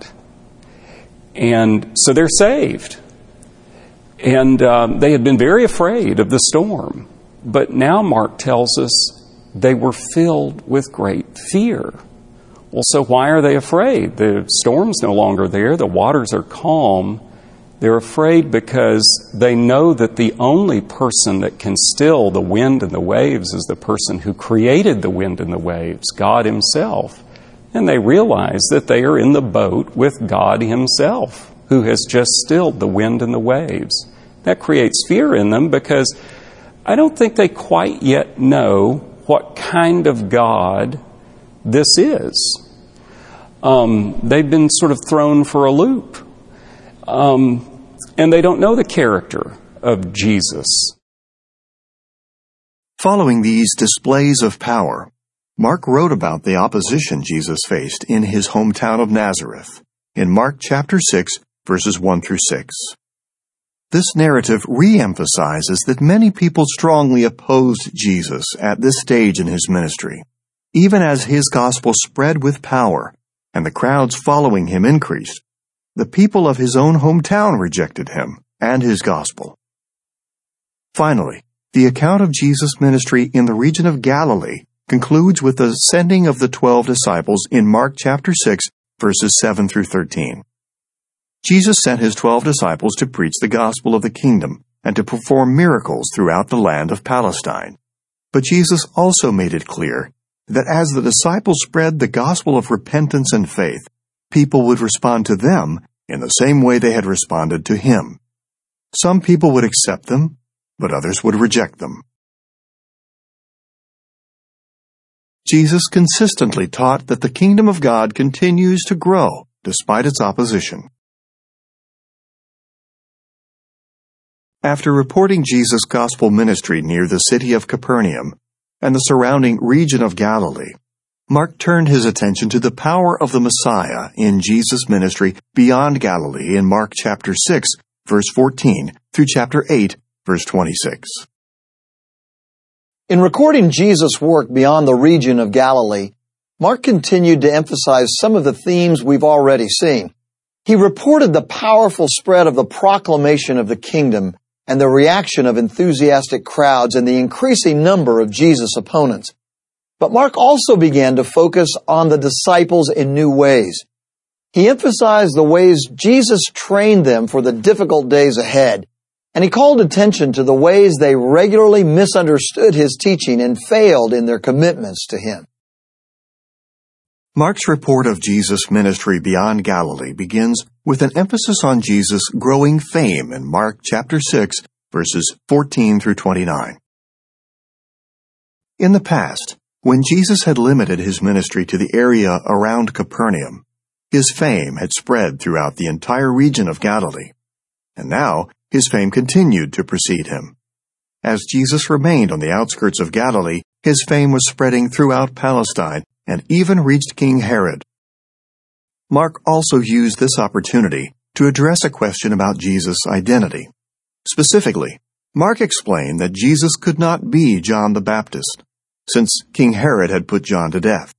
Speaker 11: And so they're saved. And um, they had been very afraid of the storm. But now Mark tells us they were filled with great fear. Well, so why are they afraid? The storm's no longer there. The waters are calm. They're afraid because they know that the only person that can still the wind and the waves is the person who created the wind and the waves, God himself. And they realize that they are in the boat with God himself, who has just stilled the wind and the waves. That creates fear in them because I don't think they quite yet know what kind of God this is. Um, they've been sort of thrown for a loop. Um, and they don't know the character of Jesus.
Speaker 2: Following these displays of power, Mark wrote about the opposition Jesus faced in his hometown of Nazareth, in Mark chapter six, verses one through six. This narrative re-emphasizes that many people strongly opposed Jesus at this stage in his ministry, even as his gospel spread with power and the crowds following him increased. The people of his own hometown rejected him and his gospel. Finally, the account of Jesus' ministry in the region of Galilee concludes with the sending of the twelve disciples in Mark chapter six, verses seven through thirteen. Jesus sent his twelve disciples to preach the gospel of the kingdom and to perform miracles throughout the land of Palestine. But Jesus also made it clear that as the disciples spread the gospel of repentance and faith, people would respond to them in the same way they had responded to him. Some people would accept them, but others would reject them. Jesus consistently taught that the kingdom of God continues to grow despite its opposition. After reporting Jesus' gospel ministry near the city of Capernaum and the surrounding region of Galilee, Mark turned his attention to the power of the Messiah in Jesus' ministry beyond Galilee in Mark chapter six, verse fourteen, through chapter eight, verse twenty-six.
Speaker 1: In recording Jesus' work beyond the region of Galilee, Mark continued to emphasize some of the themes we've already seen. He reported the powerful spread of the proclamation of the kingdom and the reaction of enthusiastic crowds and the increasing number of Jesus' opponents. But Mark also began to focus on the disciples in new ways. He emphasized the ways Jesus trained them for the difficult days ahead, and he called attention to the ways they regularly misunderstood his teaching and failed in their commitments to him.
Speaker 2: Mark's report of Jesus' ministry beyond Galilee begins with an emphasis on Jesus' growing fame in Mark chapter six, verses fourteen through twenty-nine. In the past, when Jesus had limited his ministry to the area around Capernaum, his fame had spread throughout the entire region of Galilee. And now, his fame continued to precede him. As Jesus remained on the outskirts of Galilee, his fame was spreading throughout Palestine and even reached King Herod. Mark also used this opportunity to address a question about Jesus' identity. Specifically, Mark explained that Jesus could not be John the Baptist, since King Herod had put John to death.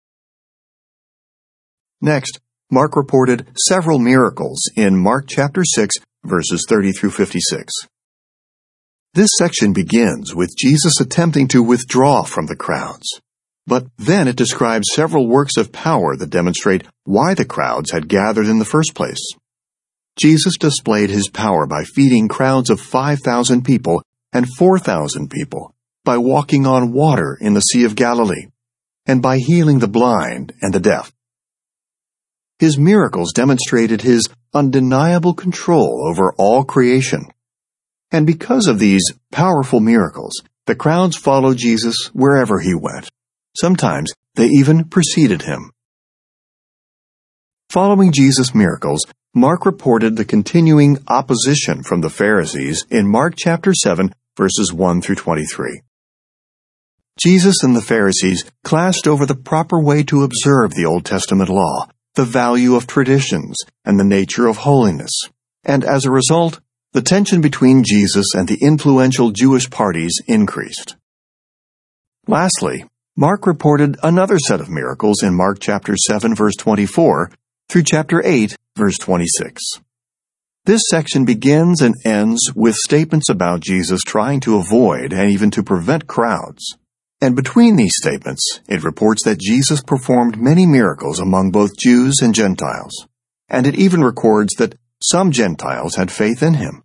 Speaker 2: Next, Mark reported several miracles in Mark chapter six, verses thirty through fifty-six. This section begins with Jesus attempting to withdraw from the crowds, but then it describes several works of power that demonstrate why the crowds had gathered in the first place. Jesus displayed his power by feeding crowds of five thousand people and four thousand people, by walking on water in the Sea of Galilee, and by healing the blind and the deaf. His miracles demonstrated his undeniable control over all creation. And because of these powerful miracles, the crowds followed Jesus wherever he went. Sometimes they even preceded him. Following Jesus' miracles, Mark reported the continuing opposition from the Pharisees in Mark chapter seven, verses one through twenty-three. Jesus and the Pharisees clashed over the proper way to observe the Old Testament law, the value of traditions, and the nature of holiness. And as a result, the tension between Jesus and the influential Jewish parties increased. Lastly, Mark reported another set of miracles in Mark chapter seven, verse twenty-four, through chapter eight, verse twenty-six. This section begins and ends with statements about Jesus trying to avoid and even to prevent crowds. And between these statements, it reports that Jesus performed many miracles among both Jews and Gentiles. And it even records that some Gentiles had faith in him.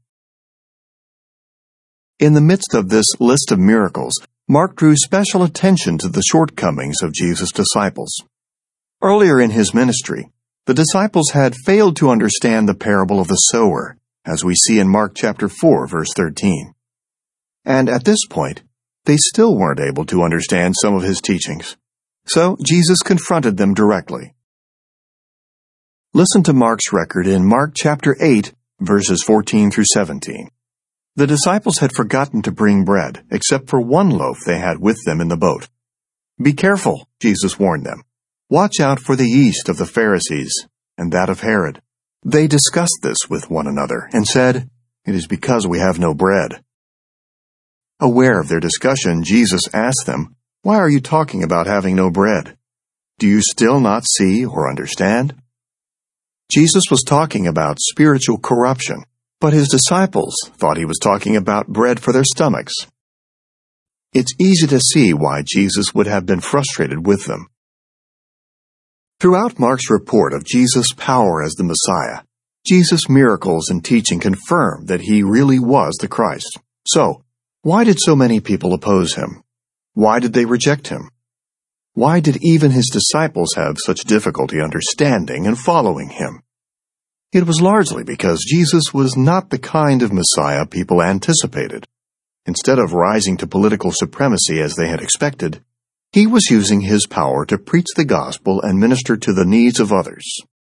Speaker 2: In the midst of this list of miracles, Mark drew special attention to the shortcomings of Jesus' disciples. Earlier in his ministry, the disciples had failed to understand the parable of the sower, as we see in Mark chapter four, verse thirteen. And at this point, they still weren't able to understand some of his teachings. So Jesus confronted them directly. Listen to Mark's record in Mark chapter eight, verses fourteen through seventeen. The disciples had forgotten to bring bread, except for one loaf they had with them in the boat. "Be careful," Jesus warned them. "Watch out for the yeast of the Pharisees and that of Herod." They discussed this with one another and said, "It is because we have no bread." Aware of their discussion, Jesus asked them, "Why are you talking about having no bread? Do you still not see or understand?" Jesus was talking about spiritual corruption, but his disciples thought he was talking about bread for their stomachs. It's easy to see why Jesus would have been frustrated with them. Throughout Mark's report of Jesus' power as the Messiah, Jesus' miracles and teaching confirm that he really was the Christ. So, why did so many people oppose him? Why did they reject him? Why did even his disciples have such difficulty understanding and following him? It was largely because Jesus was not the kind of Messiah people anticipated. Instead of rising to political supremacy as they had expected, he was using his power to preach the gospel and minister to the needs of others.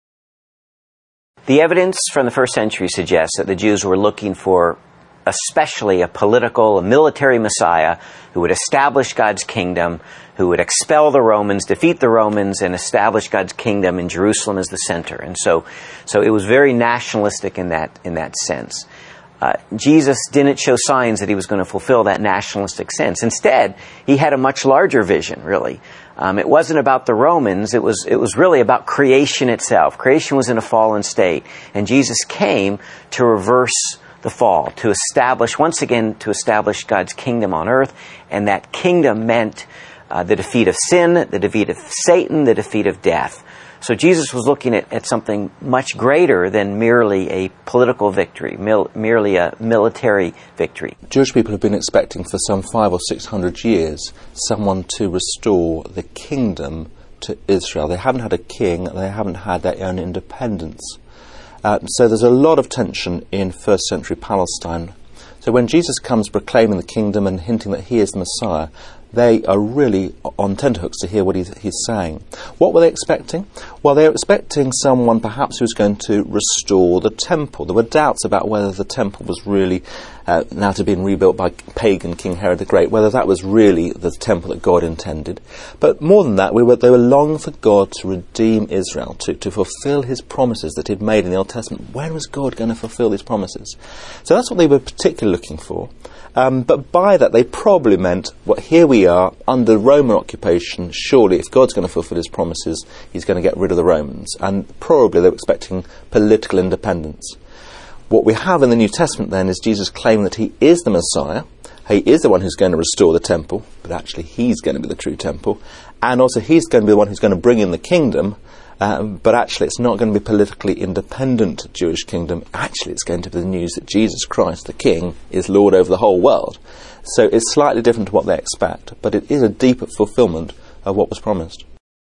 Speaker 5: The evidence from the first century suggests that the Jews were looking for especially a political, a military Messiah who would establish God's kingdom, who would expel the Romans, defeat the Romans, and establish God's kingdom in Jerusalem as the center. And so, so it was very nationalistic in that in that sense. Uh, Jesus didn't show signs that he was going to fulfill that nationalistic sense. Instead, he had a much larger vision, really. Um, it wasn't about the Romans. It was, it was really about creation itself. Creation was in a fallen state, and Jesus came to reverse the fall, to establish, once again, to establish God's kingdom on earth, and that kingdom meant uh, the defeat of sin, the defeat of Satan, the defeat of death. So Jesus was looking at, at something much greater than merely a political victory, mil, merely a military victory.
Speaker 6: Jewish people have been expecting for some five or six hundred years someone to restore the kingdom to Israel. They haven't had a king, they haven't had their own independence. Uh, so there's a lot of tension in first century Palestine. So when Jesus comes proclaiming the kingdom and hinting that he is the Messiah, they are really on tenterhooks to hear what he's, he's saying. What were they expecting? Well, they were expecting someone perhaps who was going to restore the temple. There were doubts about whether the temple was really, uh, now to have been rebuilt by pagan King Herod the Great, whether that was really the temple that God intended. But more than that, we were, they were longing for God to redeem Israel, to, to fulfill his promises that he'd made in the Old Testament. When was God going to fulfill these promises? So that's what they were particularly looking for. Um, but by that, they probably meant, well, here we are, under Roman occupation, surely if God's going to fulfill his promises, he's going to get rid of the Romans. And probably they were expecting political independence. What we have in the New Testament then is Jesus claiming that he is the Messiah, he is the one who's going to restore the temple, but actually he's going to be the true temple, and also he's going to be the one who's going to bring in the kingdom, Um, but actually it's not going to be a politically independent Jewish kingdom. Actually it's going to be the news that Jesus Christ, the King, is Lord over the whole world. So it's slightly different to what they expect, but it is a deeper fulfillment of what was promised.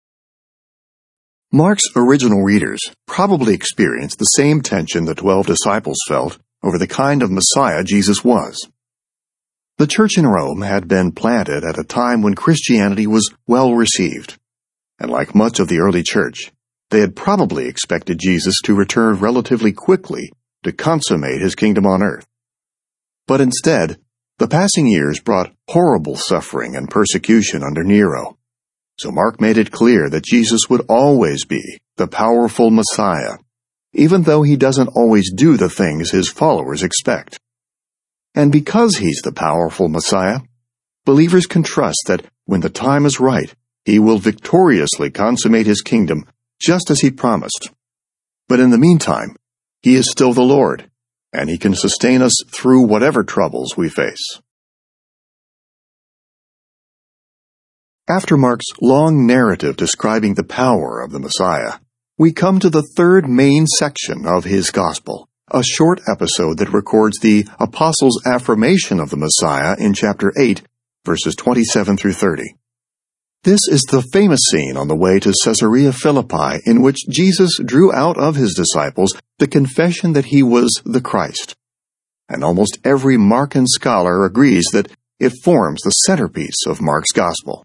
Speaker 2: Mark's original readers probably experienced the same tension the twelve disciples felt over the kind of Messiah Jesus was. The church in Rome had been planted at a time when Christianity was well received, and like much of the early church, they had probably expected Jesus to return relatively quickly to consummate his kingdom on earth. But instead, the passing years brought horrible suffering and persecution under Nero. So Mark made it clear that Jesus would always be the powerful Messiah, even though he doesn't always do the things his followers expect. And because he's the powerful Messiah, believers can trust that when the time is right, he will victoriously consummate his kingdom just as he promised. But in the meantime, he is still the Lord, and he can sustain us through whatever troubles we face. After Mark's long narrative describing the power of the Messiah, we come to the third main section of his gospel, a short episode that records the apostles' affirmation of the Messiah in chapter eight, verses twenty-seven through thirty. This is the famous scene on the way to Caesarea Philippi in which Jesus drew out of his disciples the confession that he was the Christ. And almost every Markan scholar agrees that it forms the centerpiece of Mark's gospel.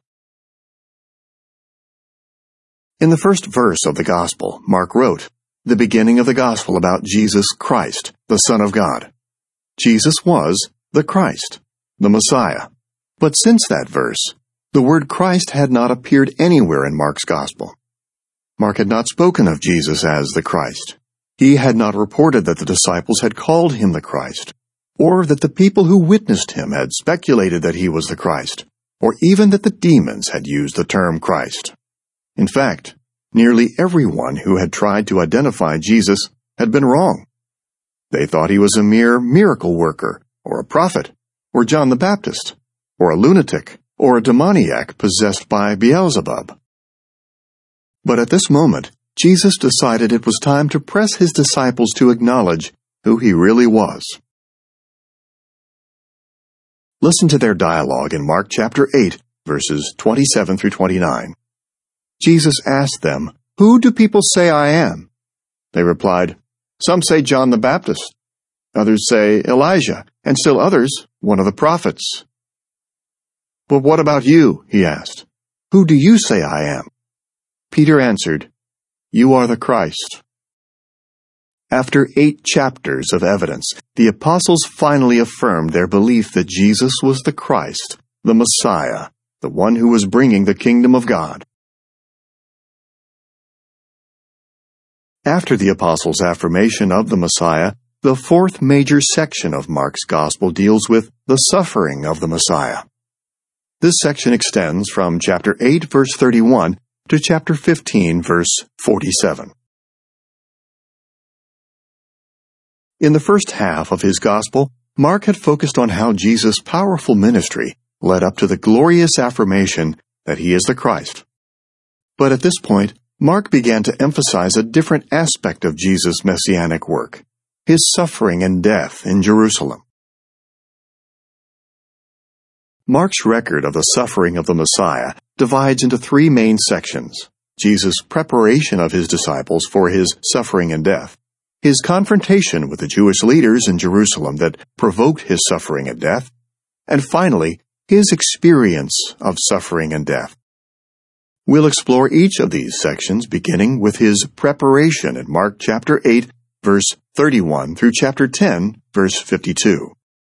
Speaker 2: In the first verse of the gospel, Mark wrote, "The beginning of the gospel about Jesus Christ, the Son of God." Jesus was the Christ, the Messiah. But since that verse, the word Christ had not appeared anywhere in Mark's Gospel. Mark had not spoken of Jesus as the Christ. He had not reported that the disciples had called him the Christ, or that the people who witnessed him had speculated that he was the Christ, or even that the demons had used the term Christ. In fact, nearly everyone who had tried to identify Jesus had been wrong. They thought he was a mere miracle worker, or a prophet, or John the Baptist, or a lunatic, or a demoniac possessed by Beelzebub. But at this moment, Jesus decided it was time to press his disciples to acknowledge who he really was. Listen to their dialogue in Mark chapter eight, verses twenty-seven through twenty-nine. Jesus asked them, "Who do people say I am?" They replied, "Some say John the Baptist, others say Elijah, and still others, one of the prophets." "But what about you?" he asked. "Who do you say I am?" Peter answered, "You are the Christ." After eight chapters of evidence, the apostles finally affirmed their belief that Jesus was the Christ, the Messiah, the one who was bringing the kingdom of God. After the apostles' affirmation of the Messiah, the fourth major section of Mark's Gospel deals with the suffering of the Messiah. This section extends from chapter eight, verse thirty-one, to chapter fifteen, verse forty-seven. In the first half of his Gospel, Mark had focused on how Jesus' powerful ministry led up to the glorious affirmation that he is the Christ. But at this point, Mark began to emphasize a different aspect of Jesus' messianic work, his suffering and death in Jerusalem. Mark's record of the suffering of the Messiah divides into three main sections: Jesus' preparation of his disciples for his suffering and death, his confrontation with the Jewish leaders in Jerusalem that provoked his suffering and death, and finally, his experience of suffering and death. We'll explore each of these sections beginning with his preparation in Mark chapter eight, verse thirty-one through chapter ten, verse fifty-two.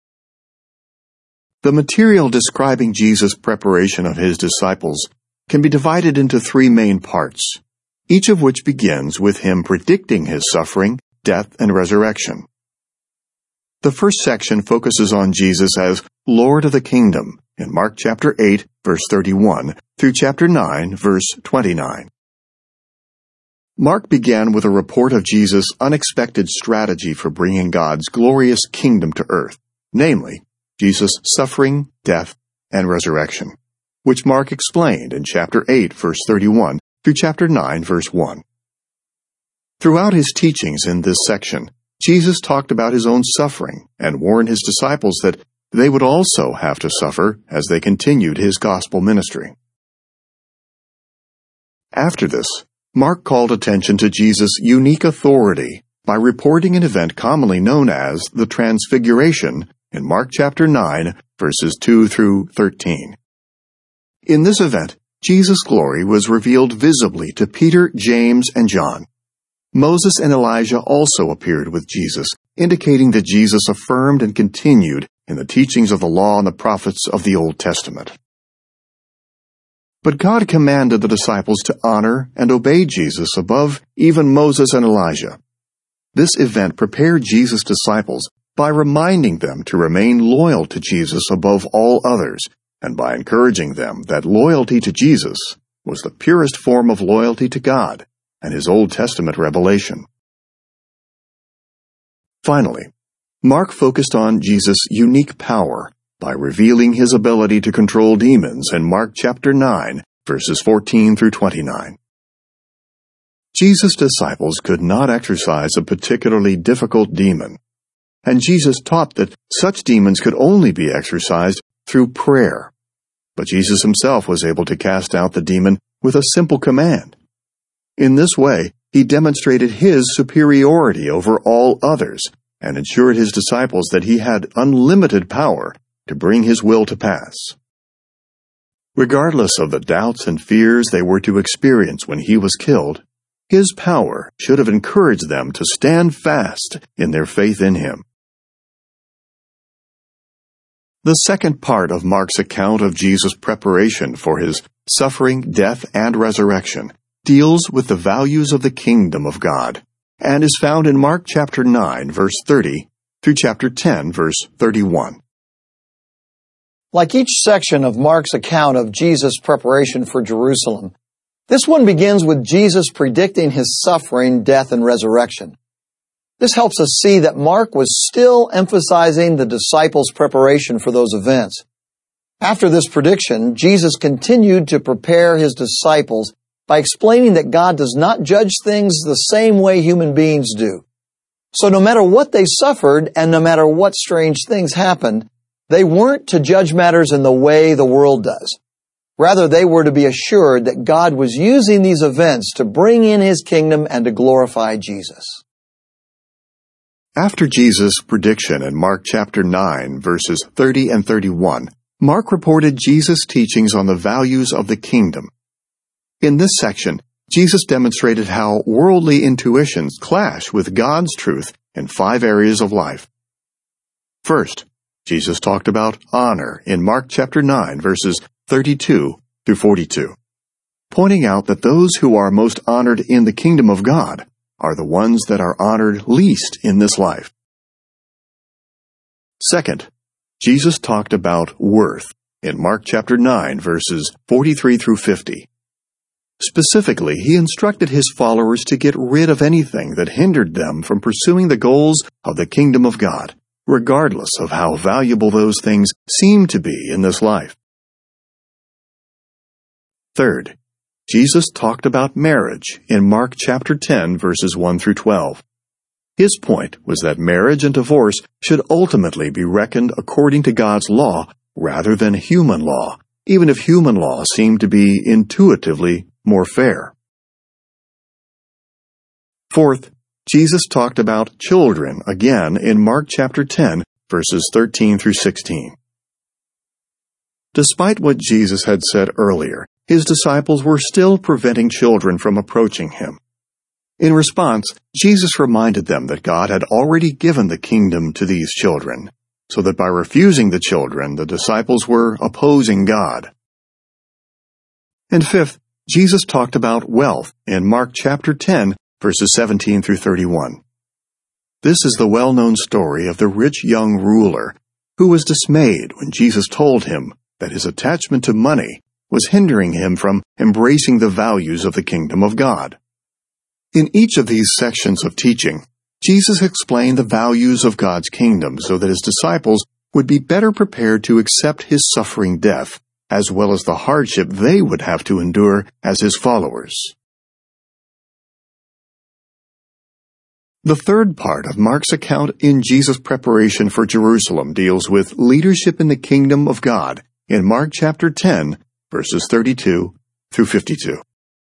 Speaker 2: The material describing Jesus' preparation of his disciples can be divided into three main parts, each of which begins with him predicting his suffering, death, and resurrection. The first section focuses on Jesus as Lord of the Kingdom in Mark chapter eight, verse thirty-one, through chapter nine, verse twenty-nine. Mark began with a report of Jesus' unexpected strategy for bringing God's glorious kingdom to earth, namely, Jesus' suffering, death, and resurrection, which Mark explained in chapter eight, verse thirty-one, through chapter nine, verse one. Throughout his teachings in this section, Jesus talked about his own suffering and warned his disciples that they would also have to suffer as they continued his gospel ministry. After this, Mark called attention to Jesus' unique authority by reporting an event commonly known as the Transfiguration in Mark chapter nine, verses two through thirteen. In this event, Jesus' glory was revealed visibly to Peter, James, and John. Moses and Elijah also appeared with Jesus, indicating that Jesus affirmed and continued in the teachings of the law and the prophets of the Old Testament. But God commanded the disciples to honor and obey Jesus above even Moses and Elijah. This event prepared Jesus' disciples by reminding them to remain loyal to Jesus above all others, and by encouraging them that loyalty to Jesus was the purest form of loyalty to God and his Old Testament revelation. Finally, Mark focused on Jesus' unique power by revealing his ability to control demons in Mark chapter nine, verses fourteen through twenty-nine. Jesus' disciples could not exorcise a particularly difficult demon, and Jesus taught that such demons could only be exorcised through prayer. But Jesus himself was able to cast out the demon with a simple command. In this way, he demonstrated his superiority over all others and assured his disciples that he had unlimited power to bring his will to pass. Regardless of the doubts and fears they were to experience when he was killed, his power should have encouraged them to stand fast in their faith in him. The second part of Mark's account of Jesus' preparation for his suffering, death, and resurrection deals with the values of the kingdom of God and is found in Mark chapter nine, verse thirty through chapter ten, verse thirty-one.
Speaker 1: Like each section of Mark's account of Jesus' preparation for Jerusalem, this one begins with Jesus predicting his suffering, death, and resurrection. This helps us see that Mark was still emphasizing the disciples' preparation for those events. After this prediction, Jesus continued to prepare his disciples by explaining that God does not judge things the same way human beings do. So no matter what they suffered and no matter what strange things happened, they weren't to judge matters in the way the world does. Rather, they were to be assured that God was using these events to bring in his kingdom and to glorify Jesus.
Speaker 2: After Jesus' prediction in Mark chapter nine, verses thirty and thirty-one, Mark reported Jesus' teachings on the values of the kingdom. In this section, Jesus demonstrated how worldly intuitions clash with God's truth in five areas of life. First, Jesus talked about honor in Mark chapter nine, verses thirty-two through forty-two, pointing out that those who are most honored in the kingdom of God are the ones that are honored least in this life. Second, Jesus talked about worth in Mark chapter nine, verses forty-three through fifty. Specifically, he instructed his followers to get rid of anything that hindered them from pursuing the goals of the kingdom of God, regardless of how valuable those things seem to be in this life. Third, Jesus talked about marriage in Mark chapter ten, verses one through twelve. His point was that marriage and divorce should ultimately be reckoned according to God's law rather than human law, even if human law seemed to be intuitively more fair. Fourth, Jesus talked about children again in Mark chapter ten, verses thirteen through sixteen. Despite what Jesus had said earlier, his disciples were still preventing children from approaching him. In response, Jesus reminded them that God had already given the kingdom to these children, so that by refusing the children, the disciples were opposing God. And fifth, Jesus talked about wealth in Mark chapter ten, verses seventeen through thirty-one. This is the well-known story of the rich young ruler who was dismayed when Jesus told him that his attachment to money was hindering him from embracing the values of the kingdom of God. In each of these sections of teaching, Jesus explained the values of God's kingdom so that his disciples would be better prepared to accept his suffering death, as well as the hardship they would have to endure as his followers. The third part of Mark's account in Jesus' preparation for Jerusalem deals with leadership in the kingdom of God in Mark chapter ten, verses thirty-two through fifty-two.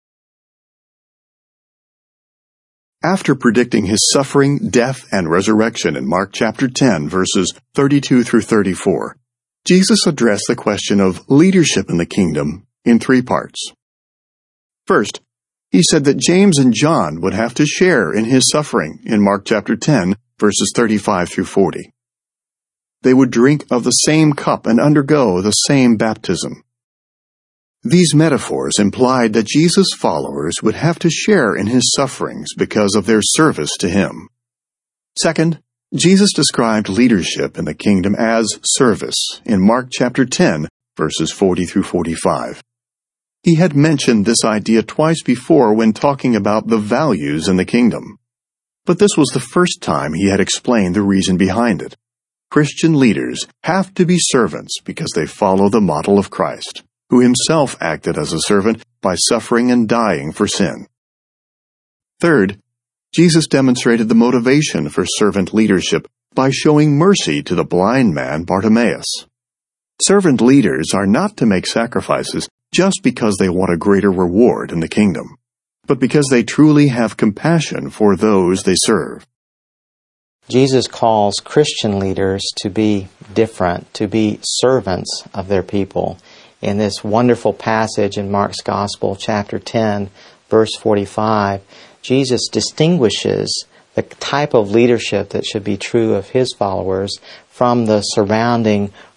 Speaker 2: After predicting his suffering, death, and resurrection in Mark chapter ten, verses thirty-two through thirty-four, Jesus addressed the question of leadership in the kingdom in three parts. First, he said that James and John would have to share in his suffering in Mark chapter ten, verses thirty-five through forty. They would drink of the same cup and undergo the same baptism. These metaphors implied that Jesus' followers would have to share in his sufferings because of their service to him. Second, Jesus described leadership in the kingdom as service in Mark chapter ten, verses forty through forty-five. He had mentioned this idea twice before when talking about the values in the kingdom. But this was the first time he had explained the reason behind it. Christian leaders have to be servants because they follow the model of Christ, who himself acted as a servant by suffering and dying for sin. Third, Jesus demonstrated the motivation for servant leadership by showing mercy to the blind man Bartimaeus. Servant leaders are not to make sacrifices just because they want a greater reward in the kingdom, but because they truly have compassion for those they serve.
Speaker 12: Jesus calls Christian leaders to be different, to be servants of their people. In this wonderful passage in Mark's Gospel, chapter ten, verse forty-five, Jesus distinguishes the type of leadership that should be true of his followers from the surrounding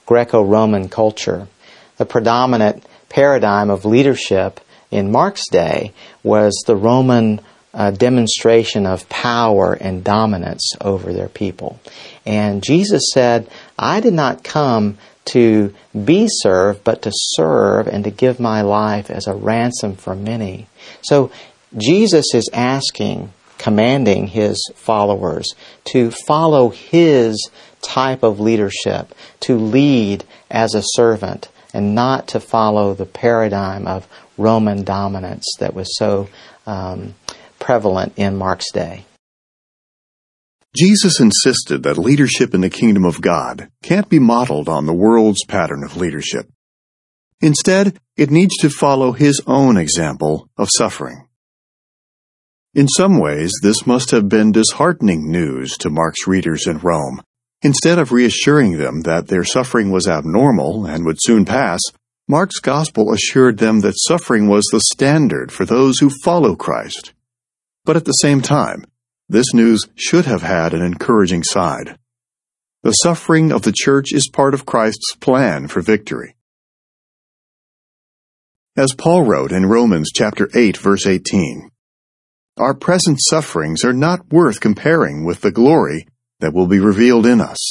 Speaker 12: Greco-Roman culture. The predominant paradigm of leadership in Mark's day was the Roman uh, demonstration of power and dominance over their people. And Jesus said, I did not come to be served, but to serve and to give my life as a ransom for many. So Jesus is asking, commanding his followers to follow his type of leadership, to lead as a servant, and not to follow the paradigm of Roman dominance that was so um, prevalent in Mark's day.
Speaker 2: Jesus insisted that leadership in the kingdom of God can't be modeled on the world's pattern of leadership. Instead, it needs to follow his own example of suffering. In some ways, this must have been disheartening news to Mark's readers in Rome. Instead of reassuring them that their suffering was abnormal and would soon pass, Mark's gospel assured them that suffering was the standard for those who follow Christ. But at the same time, this news should have had an encouraging side. The suffering of the church is part of Christ's plan for victory. As Paul wrote in Romans chapter eight, verse eighteen, our present sufferings are not worth comparing with the glory that will be revealed in us.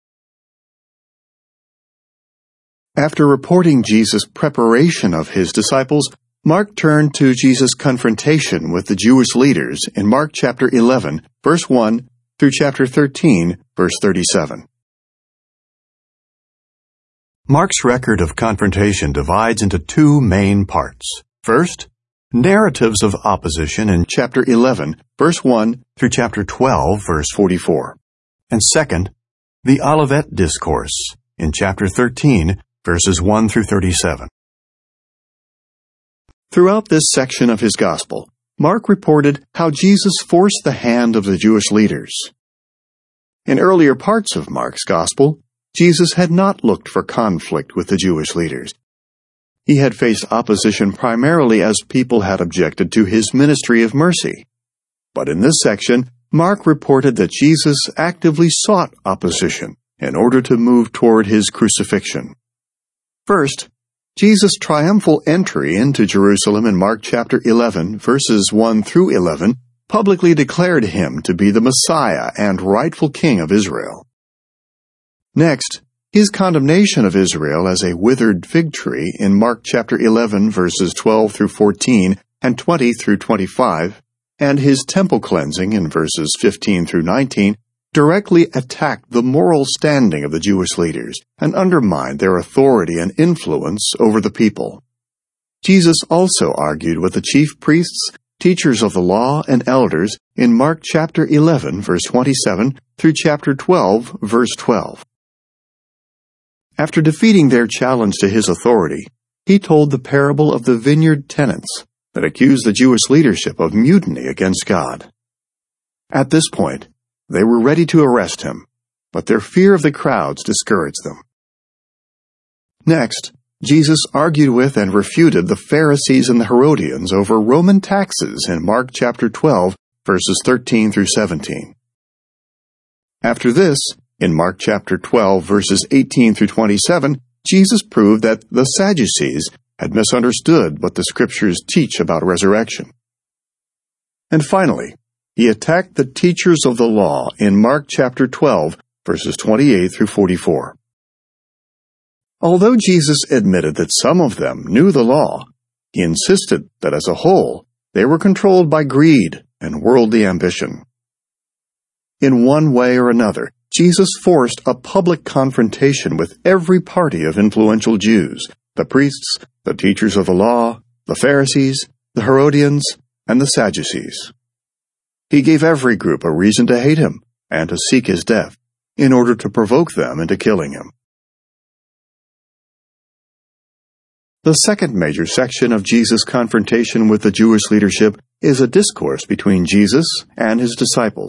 Speaker 2: After reporting Jesus' preparation of his disciples, Mark turned to Jesus' confrontation with the Jewish leaders in Mark chapter eleven, verse one, through chapter thirteen, verse thirty-seven. Mark's record of confrontation divides into two main parts. First, narratives of opposition in chapter eleven, verse one, through chapter twelve, verse forty-four. And second, the Olivet Discourse in chapter thirteen, verses one through thirty-seven. Throughout this section of his gospel, Mark reported how Jesus forced the hand of the Jewish leaders. In earlier parts of Mark's gospel, Jesus had not looked for conflict with the Jewish leaders. He had faced opposition primarily as people had objected to his ministry of mercy. But in this section, Mark reported that Jesus actively sought opposition in order to move toward his crucifixion. First, Jesus' triumphal entry into Jerusalem in Mark chapter eleven, verses one through eleven, publicly declared him to be the Messiah and rightful King of Israel. Next, his condemnation of Israel as a withered fig tree in Mark chapter eleven, verses twelve through fourteen and twenty through twenty-five, and his temple cleansing in verses fifteen through nineteen, directly attacked the moral standing of the Jewish leaders and undermined their authority and influence over the people. Jesus also argued with the chief priests, teachers of the law, and elders in Mark chapter eleven, verse twenty-seven, through chapter twelve, verse twelve. After defeating their challenge to his authority, he told the parable of the vineyard tenants that accused the Jewish leadership of mutiny against God. At this point, they were ready to arrest him, but their fear of the crowds discouraged them. Next, Jesus argued with and refuted the Pharisees and the Herodians over Roman taxes in Mark chapter twelve, verses thirteen through seventeen. After this, in Mark chapter twelve, verses eighteen through twenty-seven, Jesus proved that the Sadducees had misunderstood what the Scriptures teach about resurrection. And finally, he attacked the teachers of the law in Mark chapter twelve, verses twenty-eight through forty-four. Although Jesus admitted that some of them knew the law, he insisted that as a whole, they were controlled by greed and worldly ambition. In one way or another, Jesus forced a public confrontation with every party of influential Jews, the priests, the teachers of the law, the Pharisees, the Herodians, and the Sadducees. He gave every group a reason to hate him and to seek his death, in order to provoke them into killing him. The second major section of Jesus' confrontation with the Jewish leadership is a discourse between Jesus and his disciples.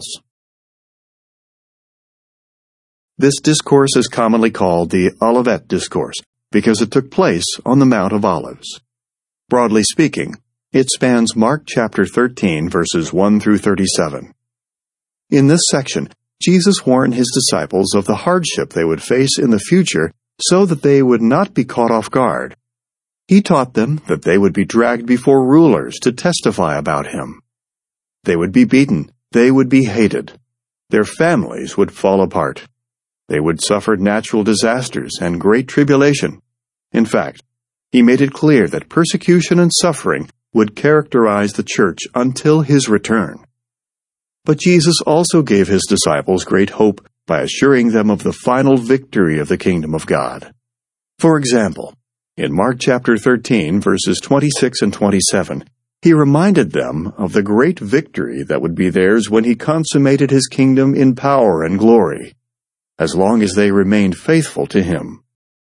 Speaker 2: This discourse is commonly called the Olivet Discourse because it took place on the Mount of Olives. Broadly speaking, it spans Mark chapter thirteen, verses one through thirty-seven. In this section, Jesus warned his disciples of the hardship they would face in the future so that they would not be caught off guard. He taught them that they would be dragged before rulers to testify about him. They would be beaten. They would be hated. Their families would fall apart. They would suffer natural disasters and great tribulation. In fact, he made it clear that persecution and suffering would characterize the church until his return. But Jesus also gave his disciples great hope by assuring them of the final victory of the kingdom of God. For example, in Mark chapter thirteen, verses twenty-six and twenty-seven, he reminded them of the great victory that would be theirs when he consummated his kingdom in power and glory, as long as they remained faithful to him.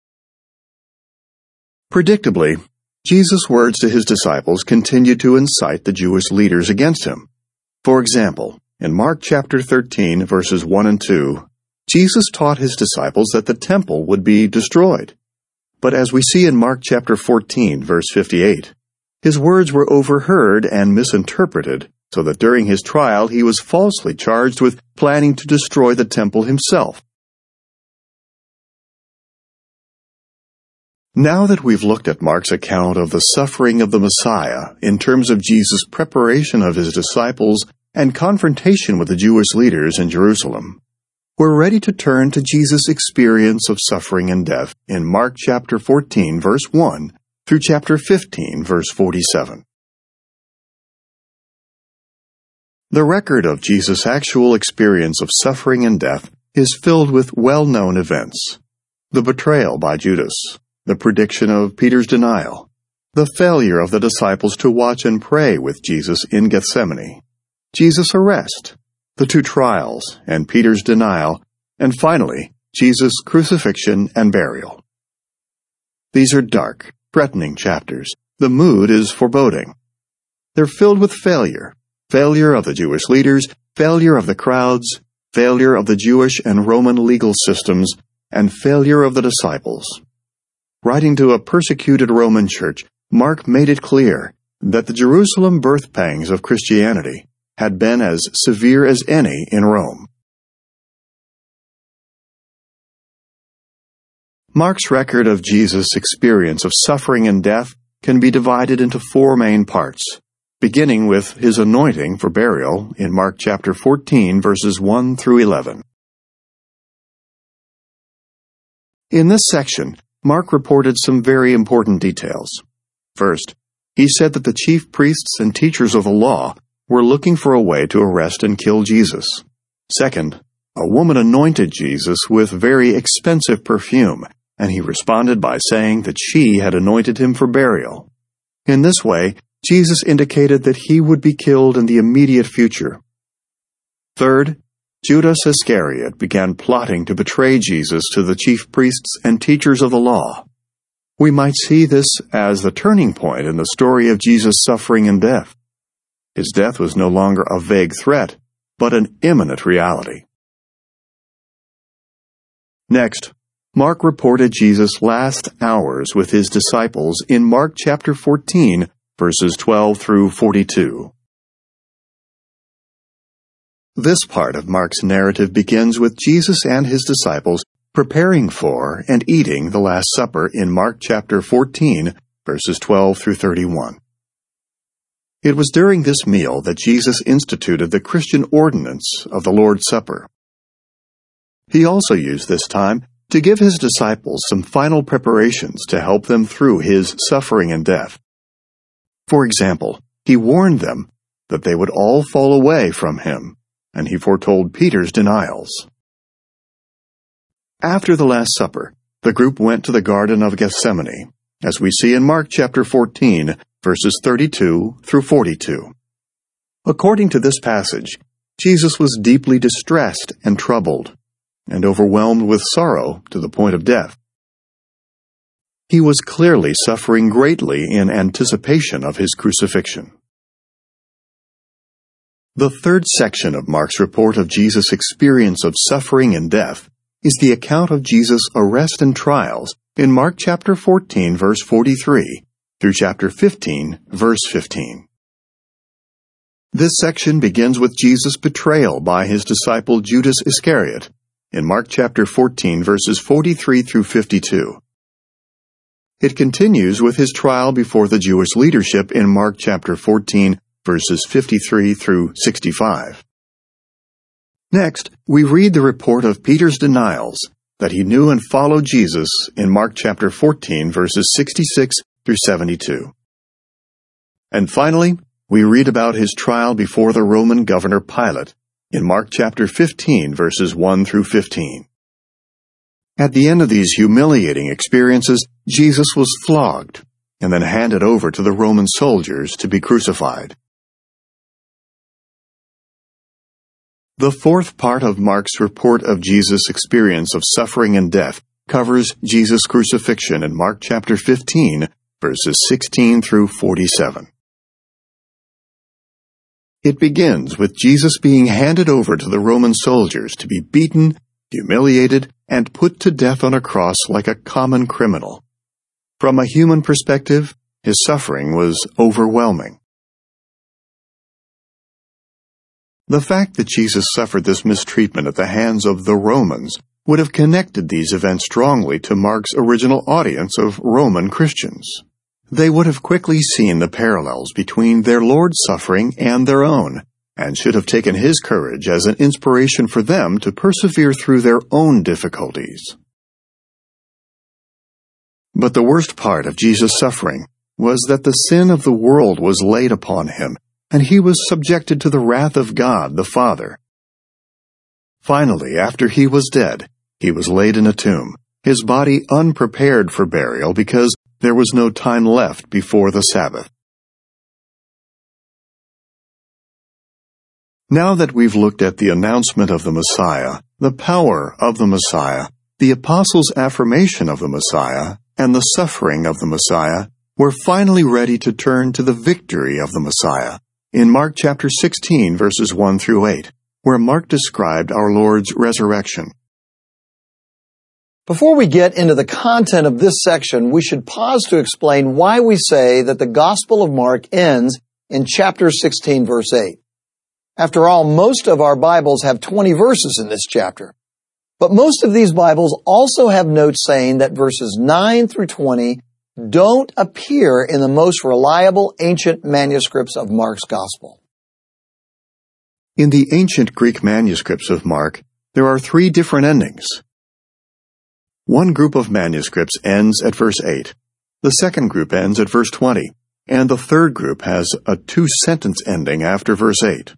Speaker 2: Predictably, Jesus' words to his disciples continued to incite the Jewish leaders against him. For example, in Mark chapter thirteen, verses one and two, Jesus taught his disciples that the temple would be destroyed. But as we see in Mark chapter fourteen, verse fifty-eight, his words were overheard and misinterpreted, so that during his trial he was falsely charged with planning to destroy the temple himself. Now that we've looked at Mark's account of the suffering of the Messiah in terms of Jesus' preparation of his disciples and confrontation with the Jewish leaders in Jerusalem, we're ready to turn to Jesus' experience of suffering and death in Mark chapter fourteen, verse one, through chapter fifteen, verse forty-seven. The record of Jesus' actual experience of suffering and death is filled with well-known events: the betrayal by Judas, the prediction of Peter's denial, the failure of the disciples to watch and pray with Jesus in Gethsemane, Jesus' arrest, the two trials and Peter's denial, and finally, Jesus' crucifixion and burial. These are dark, threatening chapters. The mood is foreboding. They're filled with failure. Failure of the Jewish leaders, failure of the crowds, failure of the Jewish and Roman legal systems, and failure of the disciples. Writing to a persecuted Roman church, Mark made it clear that the Jerusalem birth pangs of Christianity had been as severe as any in Rome. Mark's record of Jesus' experience of suffering and death can be divided into four main parts, beginning with his anointing for burial in Mark chapter fourteen, verses one through eleven. In this section, Mark reported some very important details. First, he said that the chief priests and teachers of the law were looking for a way to arrest and kill Jesus. Second, a woman anointed Jesus with very expensive perfume, and he responded by saying that she had anointed him for burial. In this way, Jesus indicated that he would be killed in the immediate future. Third, Judas Iscariot began plotting to betray Jesus to the chief priests and teachers of the law. We might see this as the turning point in the story of Jesus' suffering and death. His death was no longer a vague threat, but an imminent reality. Next, Mark reported Jesus' last hours with his disciples in Mark chapter fourteen, verses twelve through forty-two. This part of Mark's narrative begins with Jesus and his disciples preparing for and eating the Last Supper in Mark chapter fourteen, verses twelve through thirty-one. It was during this meal that Jesus instituted the Christian ordinance of the Lord's Supper. He also used this time to give his disciples some final preparations to help them through his suffering and death. For example, he warned them that they would all fall away from him, and he foretold Peter's denials. After the Last Supper, the group went to the Garden of Gethsemane, as we see in Mark chapter fourteen, verses thirty-two through forty-two. According to this passage, Jesus was deeply distressed and troubled, and overwhelmed with sorrow to the point of death. He was clearly suffering greatly in anticipation of his crucifixion. The third section of Mark's report of Jesus' experience of suffering and death is the account of Jesus' arrest and trials in Mark chapter fourteen, verse forty-three, through chapter fifteen, verse fifteen. This section begins with Jesus' betrayal by his disciple Judas Iscariot in Mark chapter fourteen, verses forty-three through fifty-two. It continues with his trial before the Jewish leadership in Mark chapter fourteen, verses fifty-three through sixty-five. Next, we read the report of Peter's denials that he knew and followed Jesus in Mark chapter fourteen, verses sixty-six through seventy-two. And finally, we read about his trial before the Roman governor Pilate in Mark chapter fifteen, verses one through fifteen. At the end of these humiliating experiences, Jesus was flogged and then handed over to the Roman soldiers to be crucified. The fourth part of Mark's report of Jesus' experience of suffering and death covers Jesus' crucifixion in Mark chapter fifteen, verses sixteen through forty-seven. It begins with Jesus being handed over to the Roman soldiers to be beaten, humiliated, and put to death on a cross like a common criminal. From a human perspective, his suffering was overwhelming. The fact that Jesus suffered this mistreatment at the hands of the Romans would have connected these events strongly to Mark's original audience of Roman Christians. They would have quickly seen the parallels between their Lord's suffering and their own, and should have taken his courage as an inspiration for them to persevere through their own difficulties. But the worst part of Jesus' suffering was that the sin of the world was laid upon him, and he was subjected to the wrath of God the Father. Finally, after he was dead, he was laid in a tomb, his body unprepared for burial because there was no time left before the Sabbath. Now that we've looked at the announcement of the Messiah, the power of the Messiah, the apostles' affirmation of the Messiah, and the suffering of the Messiah, we're finally ready to turn to the victory of the Messiah in Mark chapter sixteen, verses one through eight, where Mark described our Lord's resurrection.
Speaker 1: Before we get into the content of this section, we should pause to explain why we say that the Gospel of Mark ends in chapter sixteen, verse eight. After all, most of our Bibles have twenty verses in this chapter. But most of these Bibles also have notes saying that verses nine through twenty don't appear in the most reliable ancient manuscripts of Mark's Gospel.
Speaker 2: In the ancient Greek manuscripts of Mark, there are three different endings. One group of manuscripts ends at verse eight, the second group ends at verse twenty, and the third group has a two-sentence ending after verse eight.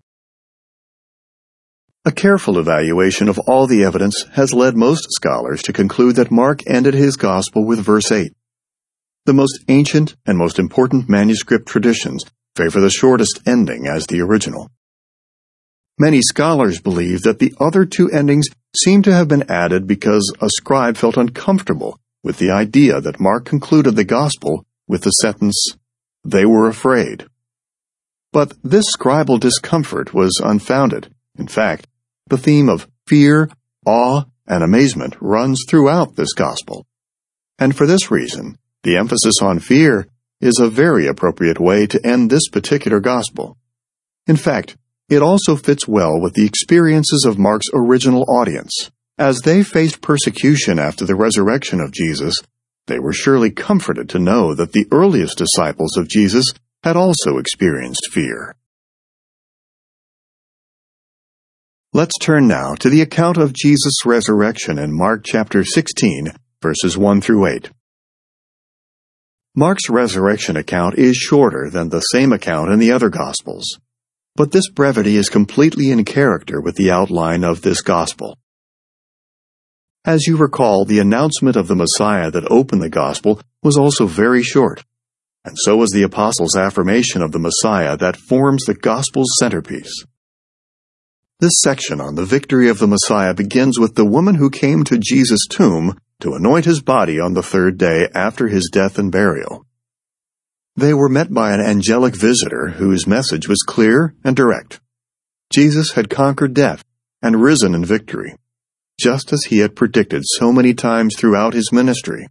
Speaker 2: A careful evaluation of all the evidence has led most scholars to conclude that Mark ended his Gospel with verse eight. The most ancient and most important manuscript traditions favor the shortest ending as the original. Many scholars believe that the other two endings seem to have been added because a scribe felt uncomfortable with the idea that Mark concluded the Gospel with the sentence, "They were afraid." But this scribal discomfort was unfounded. In fact, the theme of fear, awe, and amazement runs throughout this Gospel. And for this reason, the emphasis on fear is a very appropriate way to end this particular Gospel. In fact, it also fits well with the experiences of Mark's original audience. As they faced persecution after the resurrection of Jesus, they were surely comforted to know that the earliest disciples of Jesus had also experienced fear. Let's turn now to the account of Jesus' resurrection in Mark chapter sixteen, verses one through eight. Mark's resurrection account is shorter than the same account in the other Gospels, but this brevity is completely in character with the outline of this Gospel. As you recall, the announcement of the Messiah that opened the Gospel was also very short, and so was the Apostles' affirmation of the Messiah that forms the Gospel's centerpiece. This section on the victory of the Messiah begins with the woman who came to Jesus' tomb to anoint his body on the third day after his death and burial. They were met by an angelic visitor whose message was clear and direct. Jesus had conquered death and risen in victory, just as he had predicted so many times throughout his ministry.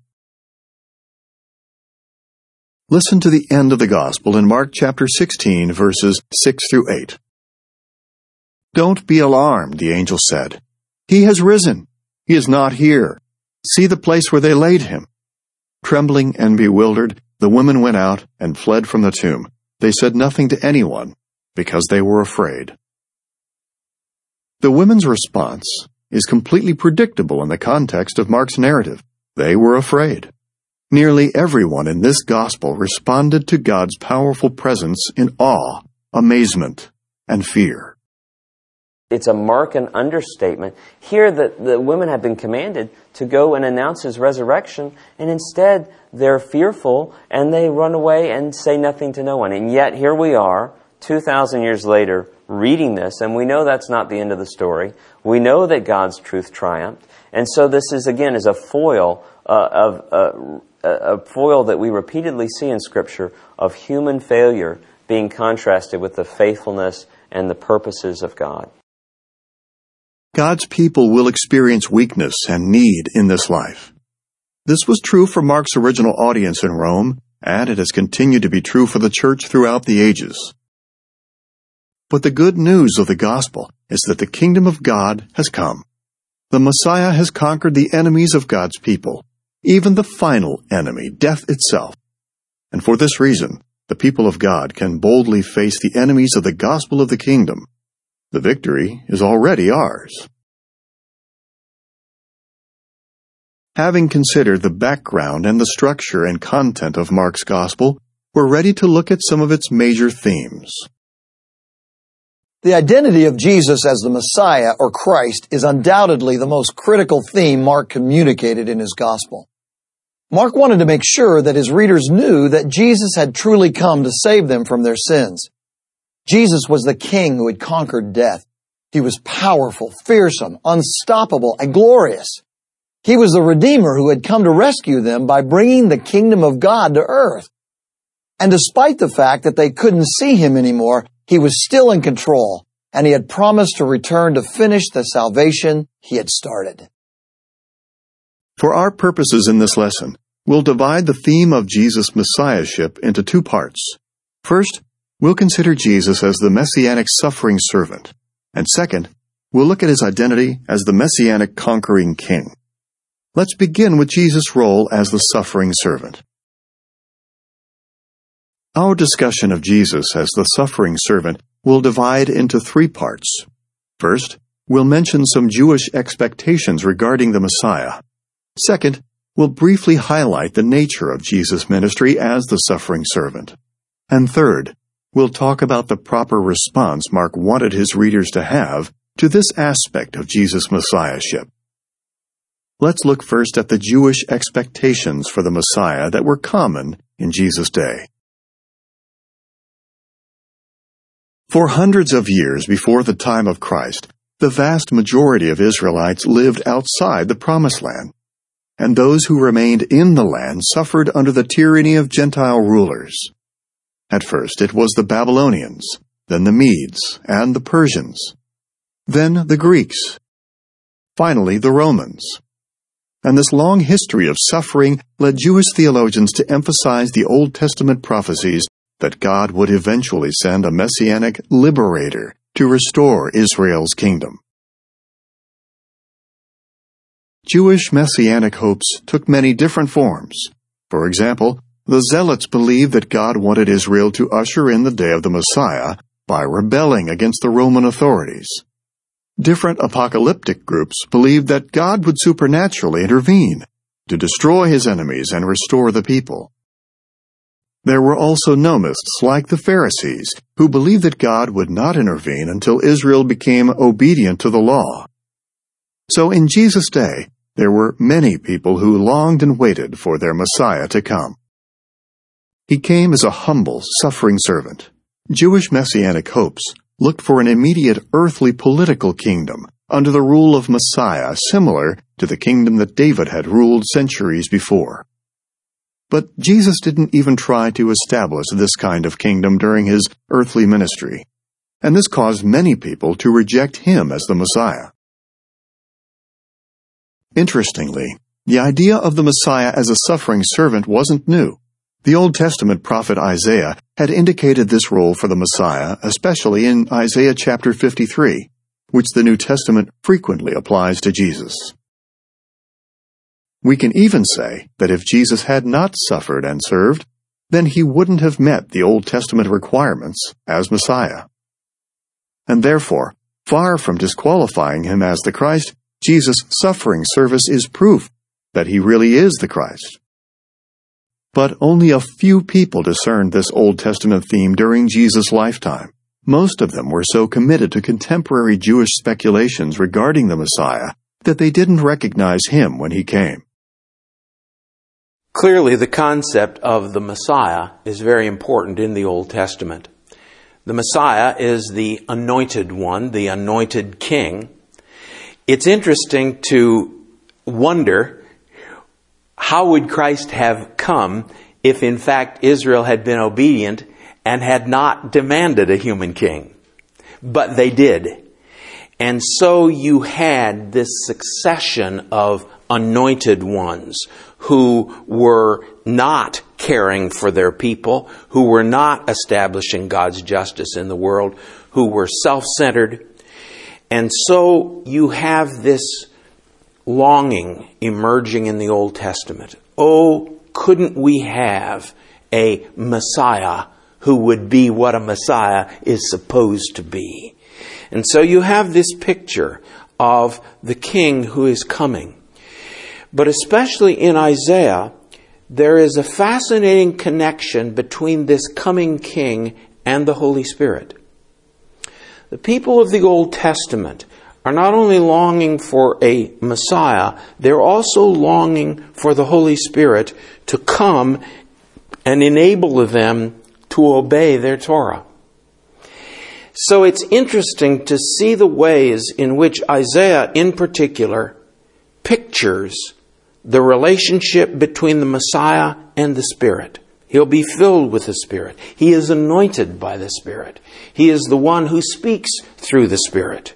Speaker 2: Listen to the end of the Gospel in Mark chapter sixteen, verses six through eight. "Don't be alarmed," the angel said. "He has risen, He is not here. See the place where they laid him." Trembling and bewildered, the women went out and fled from the tomb. They said nothing to anyone because they were afraid. The women's response is completely predictable in the context of Mark's narrative. They were afraid. Nearly everyone in this gospel responded to God's powerful presence in awe, amazement, and fear.
Speaker 3: It's a Markan understatement. Here, the, the women have been commanded to go and announce his resurrection, and instead they're fearful and they run away and say nothing to no one. And yet here we are, two thousand years later, reading this, and we know that's not the end of the story. We know that God's truth triumphed. And so this is, again, is a foil uh, of uh, a foil that we repeatedly see in Scripture of human failure being contrasted with the faithfulness and the purposes of God.
Speaker 2: God's people will experience weakness and need in this life. This was true for Mark's original audience in Rome, and it has continued to be true for the church throughout the ages. But the good news of the gospel is that the kingdom of God has come. The Messiah has conquered the enemies of God's people, even the final enemy, death itself. And for this reason, the people of God can boldly face the enemies of the gospel of the kingdom. The victory is already ours. Having considered the background and the structure and content of Mark's gospel, we're ready to look at some of its major themes.
Speaker 1: The identity of Jesus as the Messiah or Christ is undoubtedly the most critical theme Mark communicated in his gospel. Mark wanted to make sure that his readers knew that Jesus had truly come to save them from their sins. Jesus was the King who had conquered death. He was powerful, fearsome, unstoppable, and glorious. He was the Redeemer who had come to rescue them by bringing the kingdom of God to earth. And despite the fact that they couldn't see him anymore, he was still in control, and he had promised to return to finish the salvation he had started.
Speaker 2: For our purposes in this lesson, we'll divide the theme of Jesus' Messiahship into two parts. First, we'll consider Jesus as the Messianic suffering servant. And second, we'll look at his identity as the Messianic conquering king. Let's begin with Jesus' role as the suffering servant. Our discussion of Jesus as the suffering servant will divide into three parts. First, we'll mention some Jewish expectations regarding the Messiah. Second, we'll briefly highlight the nature of Jesus' ministry as the suffering servant. And third, we'll talk about the proper response Mark wanted his readers to have to this aspect of Jesus' Messiahship. Let's look first at the Jewish expectations for the Messiah that were common in Jesus' day. For hundreds of years before the time of Christ, the vast majority of Israelites lived outside the Promised Land, and those who remained in the land suffered under the tyranny of Gentile rulers. At first it was the Babylonians, then the Medes and the Persians, then the Greeks, finally the Romans. And this long history of suffering led Jewish theologians to emphasize the Old Testament prophecies that God would eventually send a messianic liberator to restore Israel's kingdom. Jewish messianic hopes took many different forms. For example, the Zealots believed that God wanted Israel to usher in the day of the Messiah by rebelling against the Roman authorities. Different apocalyptic groups believed that God would supernaturally intervene to destroy his enemies and restore the people. There were also nomists like the Pharisees who believed that God would not intervene until Israel became obedient to the law. So in Jesus' day, there were many people who longed and waited for their Messiah to come. He came as a humble, suffering servant. Jewish messianic hopes looked for an immediate earthly political kingdom under the rule of Messiah similar to the kingdom that David had ruled centuries before. But Jesus didn't even try to establish this kind of kingdom during his earthly ministry, and this caused many people to reject him as the Messiah. Interestingly, the idea of the Messiah as a suffering servant wasn't new. The Old Testament prophet Isaiah had indicated this role for the Messiah, especially in Isaiah chapter fifty-three, which the New Testament frequently applies to Jesus. We can even say that if Jesus had not suffered and served, then he wouldn't have met the Old Testament requirements as Messiah. And therefore, far from disqualifying him as the Christ, Jesus' suffering service is proof that he really is the Christ. But only a few people discerned this Old Testament theme during Jesus' lifetime. Most of them were so committed to contemporary Jewish speculations regarding the Messiah that they didn't recognize him when he came.
Speaker 13: Clearly, the concept of the Messiah is very important in the Old Testament. The Messiah is the anointed one, the anointed king. It's interesting to wonder, how would Christ have come if in fact Israel had been obedient and had not demanded a human king? But they did. And so you had this succession of anointed ones who were not caring for their people, who were not establishing God's justice in the world, who were self-centered. And so you have this longing emerging in the Old Testament. Oh, couldn't we have a Messiah who would be what a Messiah is supposed to be? And so you have this picture of the king who is coming. But especially in Isaiah, there is a fascinating connection between this coming king and the Holy Spirit. The people of the Old Testament are not only longing for a Messiah, they're also longing for the Holy Spirit to come and enable them to obey their Torah. So it's interesting to see the ways in which Isaiah in particular pictures the relationship between the Messiah and the Spirit. He'll be filled with the Spirit. He is anointed by the Spirit. He is the one who speaks through the Spirit.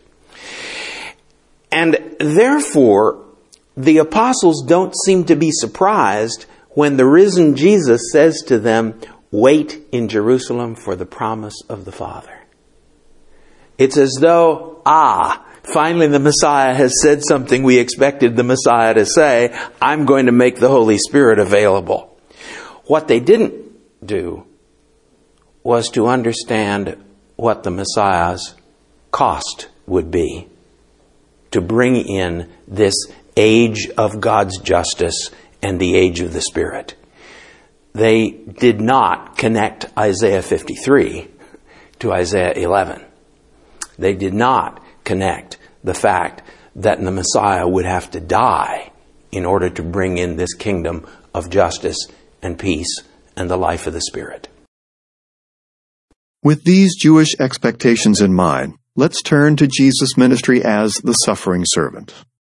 Speaker 13: And therefore, the apostles don't seem to be surprised when the risen Jesus says to them, "Wait in Jerusalem for the promise of the Father." It's as though, ah, finally the Messiah has said something we expected the Messiah to say. I'm going to make the Holy Spirit available. What they didn't do was to understand what the Messiah's cost would be to bring in this age of God's justice and the age of the Spirit. They did not connect Isaiah fifty-three to Isaiah eleven. They did not connect the fact that the Messiah would have to die in order to bring in this kingdom of justice and peace and the life of the Spirit.
Speaker 2: With these Jewish expectations in mind, let's turn to Jesus' ministry as the suffering servant.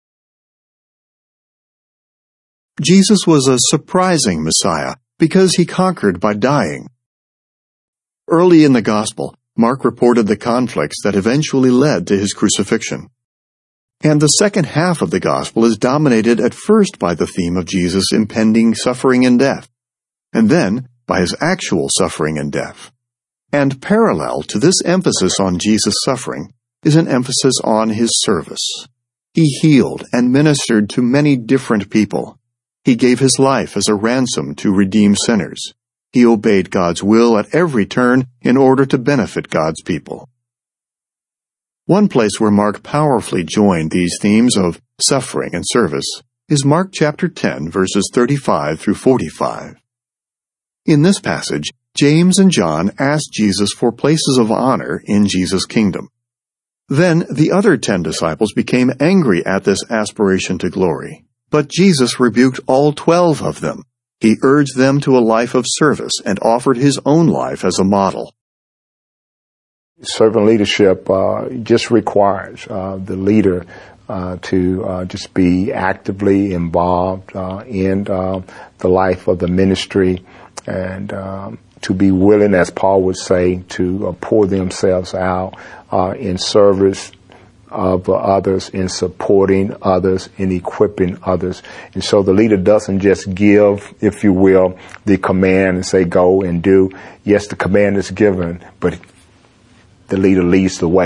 Speaker 2: Jesus was a surprising Messiah because he conquered by dying. Early in the Gospel, Mark reported the conflicts that eventually led to his crucifixion. And the second half of the Gospel is dominated at first by the theme of Jesus' impending suffering and death, and then by his actual suffering and death. And parallel to this emphasis on Jesus' suffering is an emphasis on his service. He healed and ministered to many different people. He gave his life as a ransom to redeem sinners. He obeyed God's will at every turn in order to benefit God's people. One place where Mark powerfully joined these themes of suffering and service is Mark chapter ten, verses thirty-five through forty-five. In this passage, James and John asked Jesus for places of honor in Jesus' kingdom. Then the other ten disciples became angry at this aspiration to glory, but Jesus rebuked all twelve of them. He urged them to a life of service and offered his own life as a model.
Speaker 14: Servant leadership uh, just requires uh, the leader uh, to uh, just be actively involved uh, in uh, the life of the ministry and um, to be willing, as Paul would say, to uh, pour themselves out uh, in service of others, in supporting others, in equipping others. And so the leader doesn't just give, if you will, the command and say, go and do. Yes, the command is given, but the leader leads the way.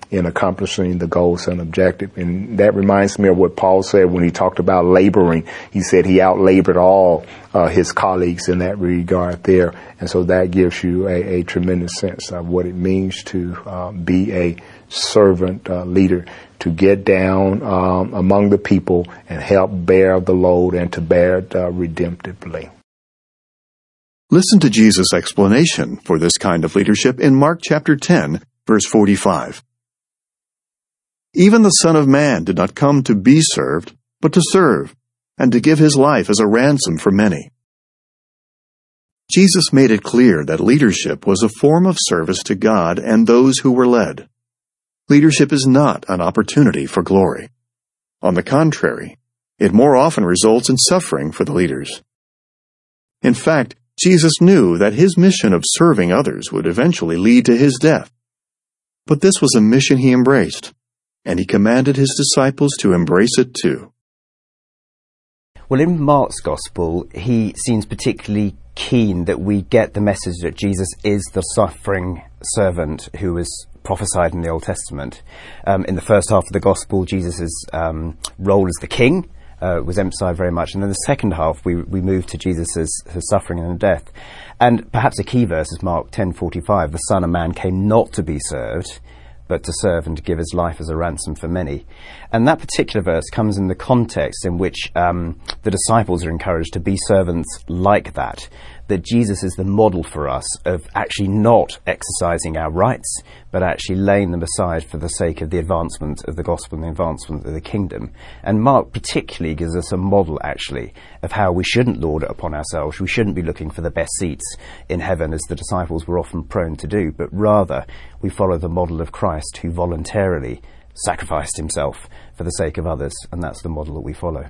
Speaker 14: in accomplishing the goals and objective. And that reminds me of what Paul said when he talked about laboring. He said he out-labored all uh, his colleagues in that regard there. And so that gives you a, a tremendous sense of what it means to uh, be a servant uh, leader, to get down um, among the people and help bear the load and to bear it uh, redemptively.
Speaker 2: Listen to Jesus' explanation for this kind of leadership in Mark chapter ten, verse forty-five. Even the Son of Man did not come to be served, but to serve, and to give his life as a ransom for many. Jesus made it clear that leadership was a form of service to God and those who were led. Leadership is not an opportunity for glory. On the contrary, it more often results in suffering for the leaders. In fact, Jesus knew that his mission of serving others would eventually lead to his death. But this was a mission he embraced, and he commanded his disciples to embrace it too.
Speaker 15: Well, in Mark's Gospel, he seems particularly keen that we get the message that Jesus is the suffering servant who was prophesied in the Old Testament. Um, in the first half of the Gospel, Jesus' um, role as the king Uh, was emphasized very much. And then the second half, we we move to Jesus' his suffering and death. And perhaps a key verse is Mark ten forty-five, the Son of Man came not to be served, but to serve and to give his life as a ransom for many. And that particular verse comes in the context in which um, the disciples are encouraged to be servants like that, that Jesus is the model for us of actually not exercising our rights, but actually laying them aside for the sake of the advancement of the gospel and the advancement of the kingdom. And Mark particularly gives us a model, actually, of how we shouldn't lord it upon ourselves. We shouldn't be looking for the best seats in heaven, as the disciples were often prone to do, but rather we follow the model of Christ, who voluntarily sacrificed himself for the sake of others, and that's the model that we follow.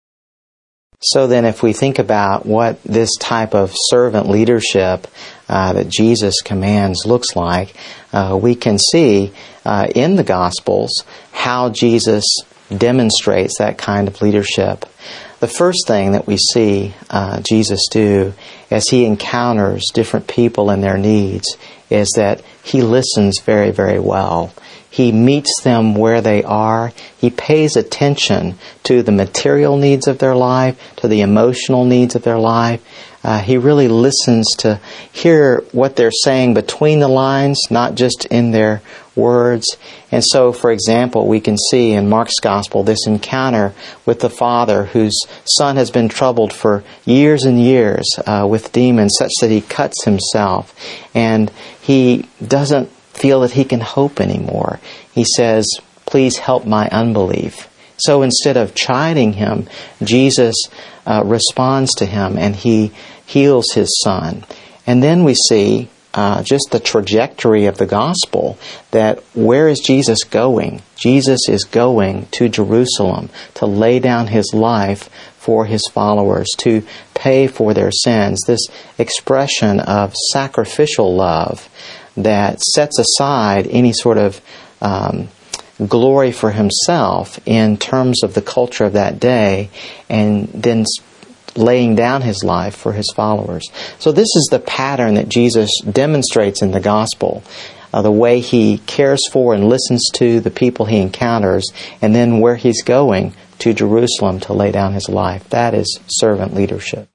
Speaker 12: So then if we think about what this type of servant leadership uh, that Jesus commands looks like, uh, we can see uh, in the Gospels how Jesus demonstrates that kind of leadership. The first thing that we see uh, Jesus do as he encounters different people and their needs is that he listens very, very well. He meets them where they are. He pays attention to the material needs of their life, to the emotional needs of their life. Uh, he really listens to hear what they're saying between the lines, not just in their words. And so, for example, we can see in Mark's Gospel this encounter with the father whose son has been troubled for years and years uh, with demons, such that he cuts himself. And he doesn't feel that he can hope anymore. He says, "Please help my unbelief." So instead of chiding him, Jesus uh, responds to him and he heals his son. And then we see uh, just the trajectory of the gospel, that where is Jesus going? Jesus is going to Jerusalem to lay down his life for his followers, to pay for their sins. This expression of sacrificial love that sets aside any sort of um, glory for himself in terms of the culture of that day, and then laying down his life for his followers. So this is the pattern that Jesus demonstrates in the gospel, uh, the way he cares for and listens to the people he encounters, and then where he's going, to Jerusalem to lay down his life. That is servant leadership.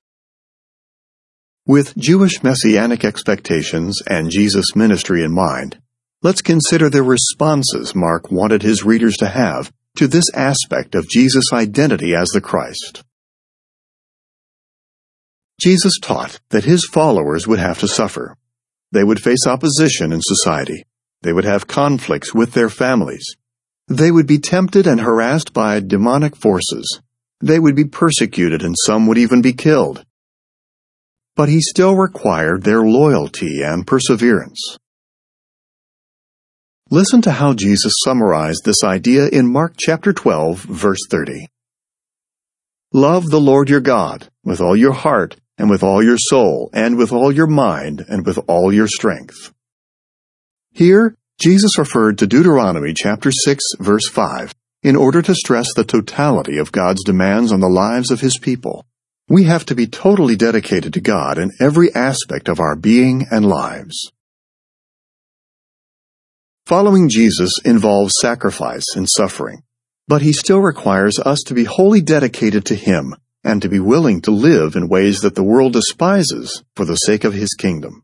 Speaker 2: With Jewish messianic expectations and Jesus' ministry in mind, let's consider the responses Mark wanted his readers to have to this aspect of Jesus' identity as the Christ. Jesus taught that his followers would have to suffer. They would face opposition in society. They would have conflicts with their families. They would be tempted and harassed by demonic forces. They would be persecuted, and some would even be killed. But he still required their loyalty and perseverance. Listen to how Jesus summarized this idea in Mark chapter twelve, verse thirty. Love the Lord your God with all your heart and with all your soul and with all your mind and with all your strength. Here, Jesus referred to Deuteronomy chapter six, verse five, in order to stress the totality of God's demands on the lives of his people. We have to be totally dedicated to God in every aspect of our being and lives. Following Jesus involves sacrifice and suffering, but he still requires us to be wholly dedicated to him and to be willing to live in ways that the world despises for the sake of his kingdom.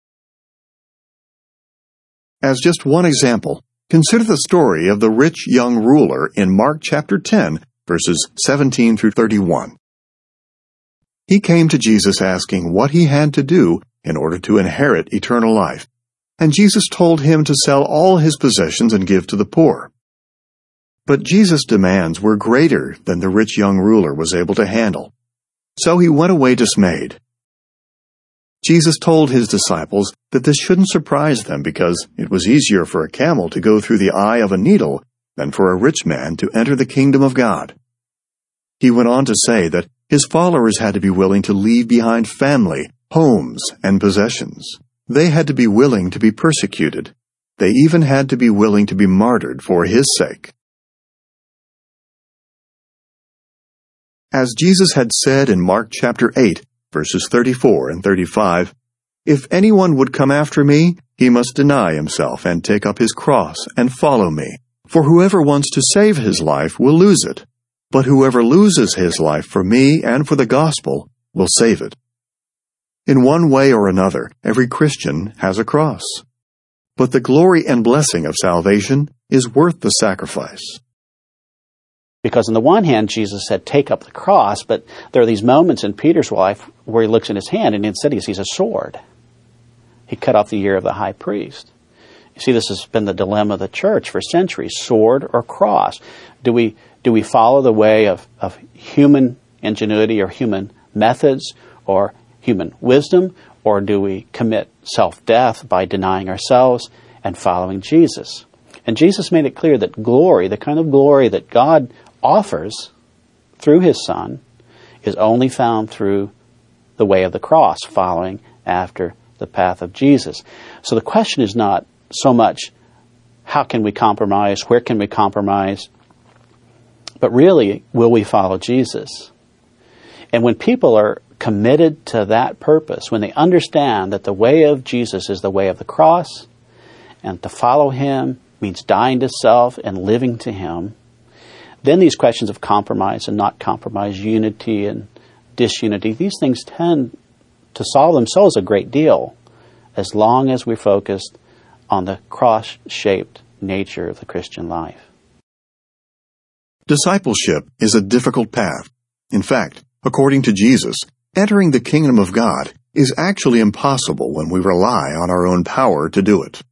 Speaker 2: As just one example, consider the story of the rich young ruler in Mark chapter ten, verses seventeen through thirty-one. He came to Jesus asking what he had to do in order to inherit eternal life, and Jesus told him to sell all his possessions and give to the poor. But Jesus' demands were greater than the rich young ruler was able to handle, so he went away dismayed. Jesus told his disciples that this shouldn't surprise them because it was easier for a camel to go through the eye of a needle than for a rich man to enter the kingdom of God. He went on to say that his followers had to be willing to leave behind family, homes, and possessions. They had to be willing to be persecuted. They even had to be willing to be martyred for his sake. As Jesus had said in Mark chapter eight, verses thirty-four and thirty-five, "If anyone would come after me, he must deny himself and take up his cross and follow me. For whoever wants to save his life will lose it, but whoever loses his life for me and for the gospel will save it." In one way or another, every Christian has a cross. But the glory and blessing of salvation is worth the sacrifice.
Speaker 16: Because on the one hand, Jesus said, take up the cross, but there are these moments in Peter's life where he looks in his hand and instead he sees a sword. He cut off the ear of the high priest. You see, this has been the dilemma of the church for centuries, sword or cross. Do we do we follow the way of, of human ingenuity or human methods or human wisdom, or do we commit self-death by denying ourselves and following Jesus? And Jesus made it clear that glory, the kind of glory that God offers through his Son, is only found through the way of the cross, following after the path of Jesus. So the question is not so much how can we compromise, where can we compromise, but really, will we follow Jesus? And when people are committed to that purpose, when they understand that the way of Jesus is the way of the cross, and to follow him means dying to self and living to him, then these questions of compromise and not compromise, unity and disunity, these things tend to solve themselves a great deal as long as we're focused on the cross-shaped nature of the Christian life.
Speaker 2: Discipleship is a difficult path. In fact, according to Jesus, entering the kingdom of God is actually impossible when we rely on our own power to do it.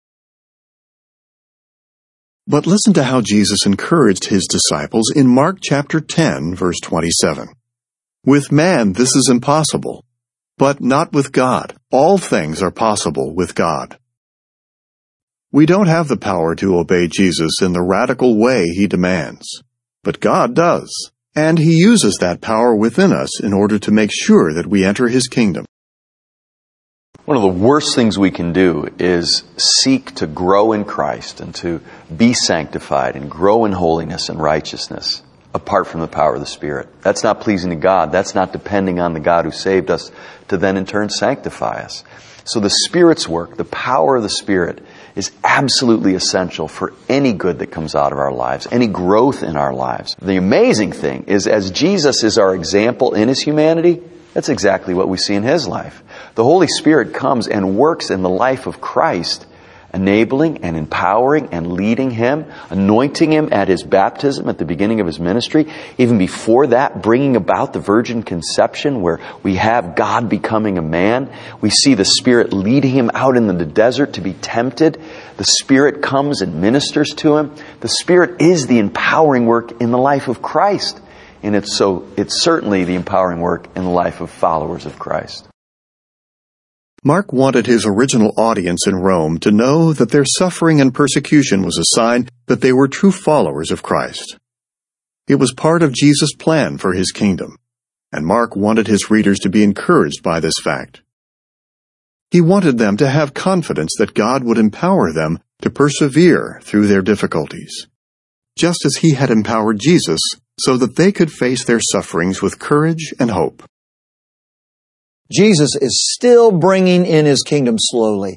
Speaker 2: But listen to how Jesus encouraged his disciples in Mark chapter ten, verse twenty-seven. "With man this is impossible, but not with God. All things are possible with God." We don't have the power to obey Jesus in the radical way he demands, but God does, and he uses that power within us in order to make sure that we enter his kingdom.
Speaker 10: One of the worst things we can do is seek to grow in Christ and to be sanctified and grow in holiness and righteousness apart from the power of the Spirit. That's not pleasing to God. That's not depending on the God who saved us to then in turn sanctify us. So the Spirit's work, the power of the Spirit, is absolutely essential for any good that comes out of our lives, any growth in our lives. The amazing thing is, as Jesus is our example in his humanity, that's exactly what we see in his life. The Holy Spirit comes and works in the life of Christ, enabling and empowering and leading him, anointing him at his baptism at the beginning of his ministry. Even before that, bringing about the virgin conception where we have God becoming a man. We see the Spirit leading him out into the desert to be tempted. The Spirit comes and ministers to him. The Spirit is the empowering work in the life of Christ. And it's so it's certainly the empowering work in the life of followers of Christ.
Speaker 2: Mark wanted his original audience in Rome to know that their suffering and persecution was a sign that they were true followers of Christ. It was part of Jesus' plan for his kingdom, and Mark wanted his readers to be encouraged by this fact. He wanted them to have confidence that God would empower them to persevere through their difficulties, just as he had empowered Jesus so that they could face their sufferings with courage and hope.
Speaker 1: Jesus is still bringing in his kingdom slowly.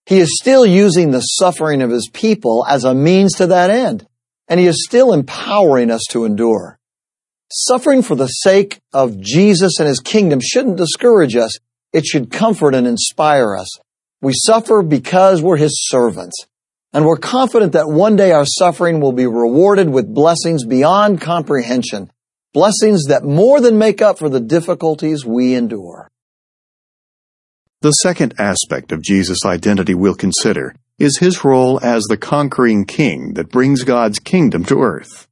Speaker 1: He is still using the suffering of His people as a means to that end, and He is still empowering us to endure. Suffering for the sake of Jesus and His kingdom shouldn't discourage us. It should comfort and inspire us. We suffer because we're His servants, and we're confident that one day our suffering will be rewarded with blessings beyond comprehension, blessings that more than make up for the difficulties we endure.
Speaker 2: The second aspect of Jesus' identity we'll consider is His role as the conquering king that brings God's kingdom to earth.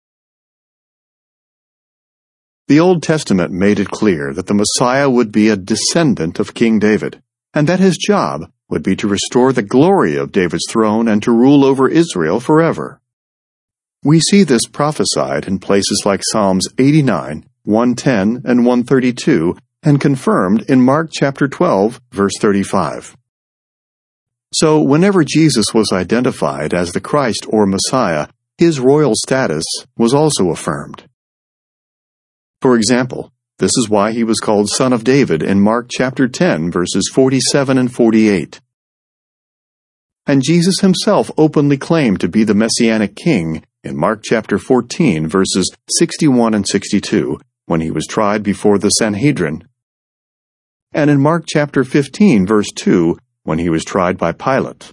Speaker 2: The Old Testament made it clear that the Messiah would be a descendant of King David, and that His job would be to restore the glory of David's throne and to rule over Israel forever. We see this prophesied in places like Psalms eighty-nine, one ten, and one thirty-two, and confirmed in Mark chapter twelve, verse thirty-five. So, whenever Jesus was identified as the Christ or Messiah, His royal status was also affirmed. For example, this is why He was called Son of David in Mark chapter ten, verses forty-seven and forty-eight. And Jesus Himself openly claimed to be the Messianic King in Mark chapter fourteen, verses sixty-one and sixty-two, when He was tried before the Sanhedrin, and in Mark chapter fifteen, verse two, when He was tried by Pilate.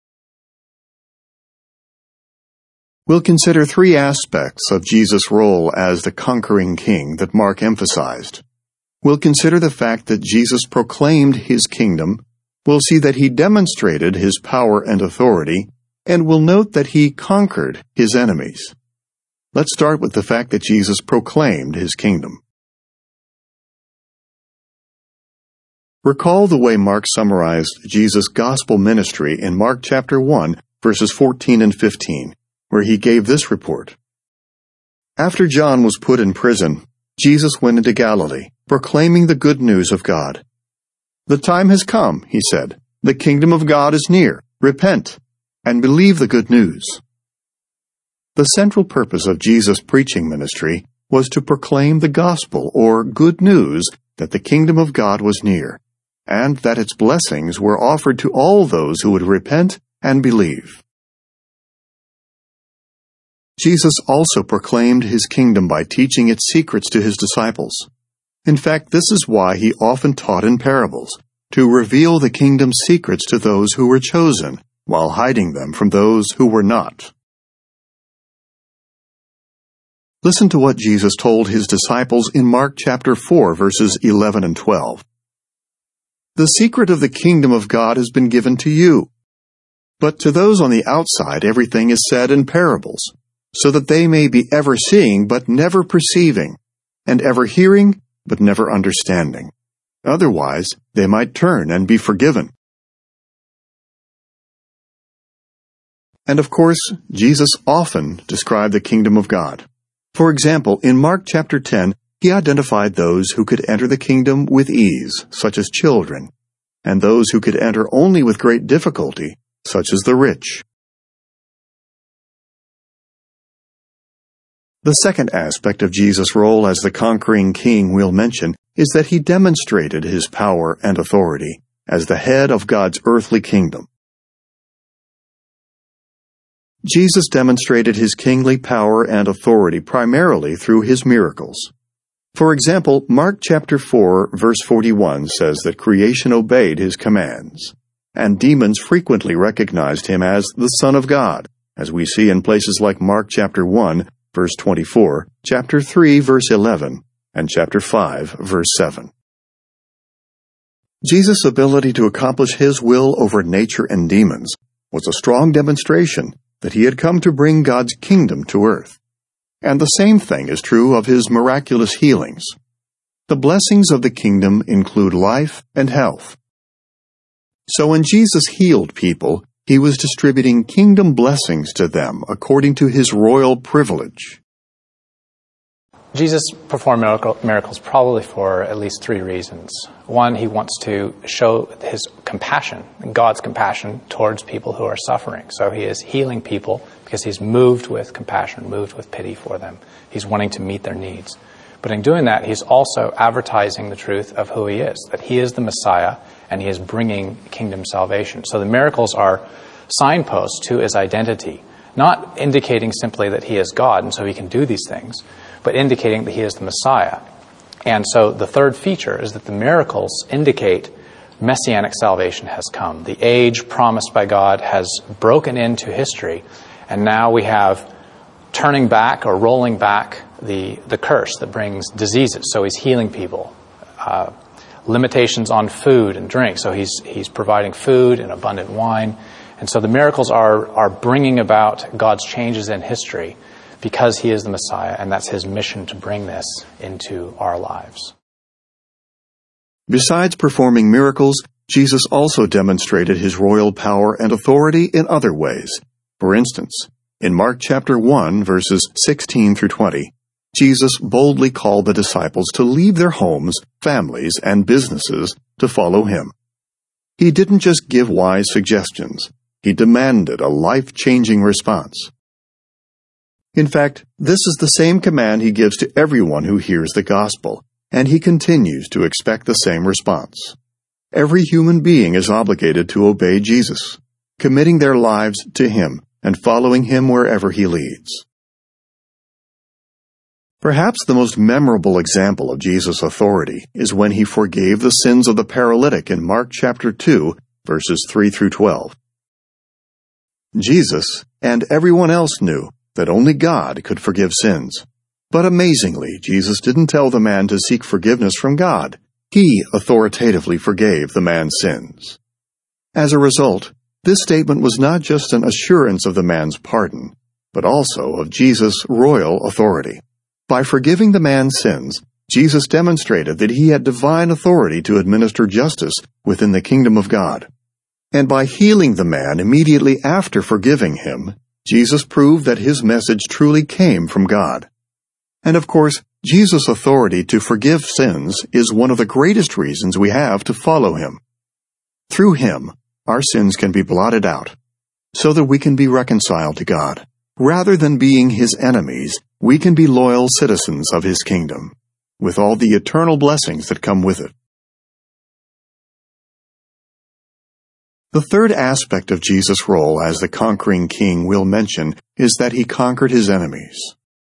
Speaker 2: We'll consider three aspects of Jesus' role as the conquering king that Mark emphasized. We'll consider the fact that Jesus proclaimed His kingdom, we'll see that He demonstrated His power and authority, and we'll note that He conquered His enemies. Let's start with the fact that Jesus proclaimed His kingdom. Recall the way Mark summarized Jesus' gospel ministry in Mark chapter one, verses fourteen and fifteen. Where He gave this report. After John was put in prison, Jesus went into Galilee, proclaiming the good news of God. "The time has come," He said. "The kingdom of God is near. Repent, and believe the good news." The central purpose of Jesus' preaching ministry was to proclaim the gospel, or good news, that the kingdom of God was near, and that its blessings were offered to all those who would repent and believe. Jesus also proclaimed His kingdom by teaching its secrets to His disciples. In fact, this is why He often taught in parables, to reveal the kingdom's secrets to those who were chosen, while hiding them from those who were not. Listen to what Jesus told His disciples in Mark chapter four, verses eleven and twelve. "The secret of the kingdom of God has been given to you, but to those on the outside everything is said in parables, so that they may be ever seeing but never perceiving, and ever hearing but never understanding. Otherwise, they might turn and be forgiven." And of course, Jesus often described the kingdom of God. For example, in Mark chapter ten, He identified those who could enter the kingdom with ease, such as children, and those who could enter only with great difficulty, such as the rich. The second aspect of Jesus' role as the conquering king we'll mention is that He demonstrated His power and authority as the head of God's earthly kingdom. Jesus demonstrated His kingly power and authority primarily through His miracles. For example, Mark chapter four, verse forty-one says that creation obeyed His commands, and demons frequently recognized Him as the Son of God, as we see in places like Mark chapter one, verse twenty-four, chapter three, verse eleven, and chapter five, verse seven. Jesus' ability to accomplish His will over nature and demons was a strong demonstration that He had come to bring God's kingdom to earth. And the same thing is true of His miraculous healings. The blessings of the kingdom include life and health. So when Jesus healed people, He was distributing kingdom blessings to them according to His royal privilege.
Speaker 17: Jesus performed miracle, miracles probably for at least three reasons. One, He wants to show His compassion, God's compassion towards people who are suffering. So He is healing people because He's moved with compassion, moved with pity for them. He's wanting to meet their needs. But in doing that, he's also advertising the truth of who he is, that he is the Messiah and he is bringing kingdom salvation. So the miracles are signposts to his identity, not indicating simply that he is God and so he can do these things, but indicating that he is the Messiah. And so the third feature is that the miracles indicate messianic salvation has come. The age promised by God has broken into history, and now we have turning back or rolling back the, the curse that brings diseases. So he's healing people. Uh, limitations on food and drink. So he's he's providing food and abundant wine. And so the miracles are are bringing about God's changes in history because he is the Messiah, and that's his mission to bring this into our lives.
Speaker 2: Besides performing miracles, Jesus also demonstrated his royal power and authority in other ways. For instance, in Mark chapter one, verses sixteen through twenty, Jesus boldly called the disciples to leave their homes, families, and businesses to follow him. He didn't just give wise suggestions. He demanded a life-changing response. In fact, this is the same command he gives to everyone who hears the gospel, and he continues to expect the same response. Every human being is obligated to obey Jesus, committing their lives to him and following him wherever he leads. Perhaps the most memorable example of Jesus' authority is when he forgave the sins of the paralytic in Mark chapter two, verses three through twelve. Jesus and everyone else knew that only God could forgive sins. But amazingly, Jesus didn't tell the man to seek forgiveness from God. He authoritatively forgave the man's sins. As a result, this statement was not just an assurance of the man's pardon, but also of Jesus' royal authority. By forgiving the man's sins, Jesus demonstrated that he had divine authority to administer justice within the kingdom of God. And by healing the man immediately after forgiving him, Jesus proved that his message truly came from God. And of course, Jesus' authority to forgive sins is one of the greatest reasons we have to follow him. Through him, our sins can be blotted out, so that we can be reconciled to God. Rather than being his enemies, we can be loyal citizens of his kingdom, with all the eternal blessings that come with it. The third aspect of Jesus' role as the conquering king we'll mention is that he conquered his enemies.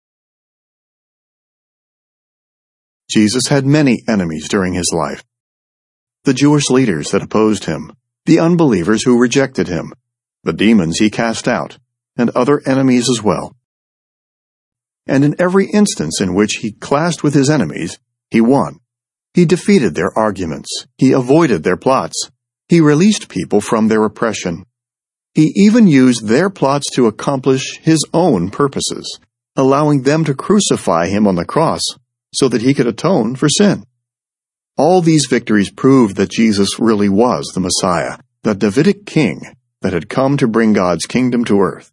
Speaker 2: Jesus had many enemies during his life. The Jewish leaders that opposed him, the unbelievers who rejected him, the demons he cast out, and other enemies as well. And in every instance in which he clashed with his enemies, he won. He defeated their arguments. He avoided their plots. He released people from their oppression. He even used their plots to accomplish his own purposes, allowing them to crucify him on the cross so that he could atone for sin. All these victories proved that Jesus really was the Messiah, the Davidic king that had come to bring God's kingdom to earth.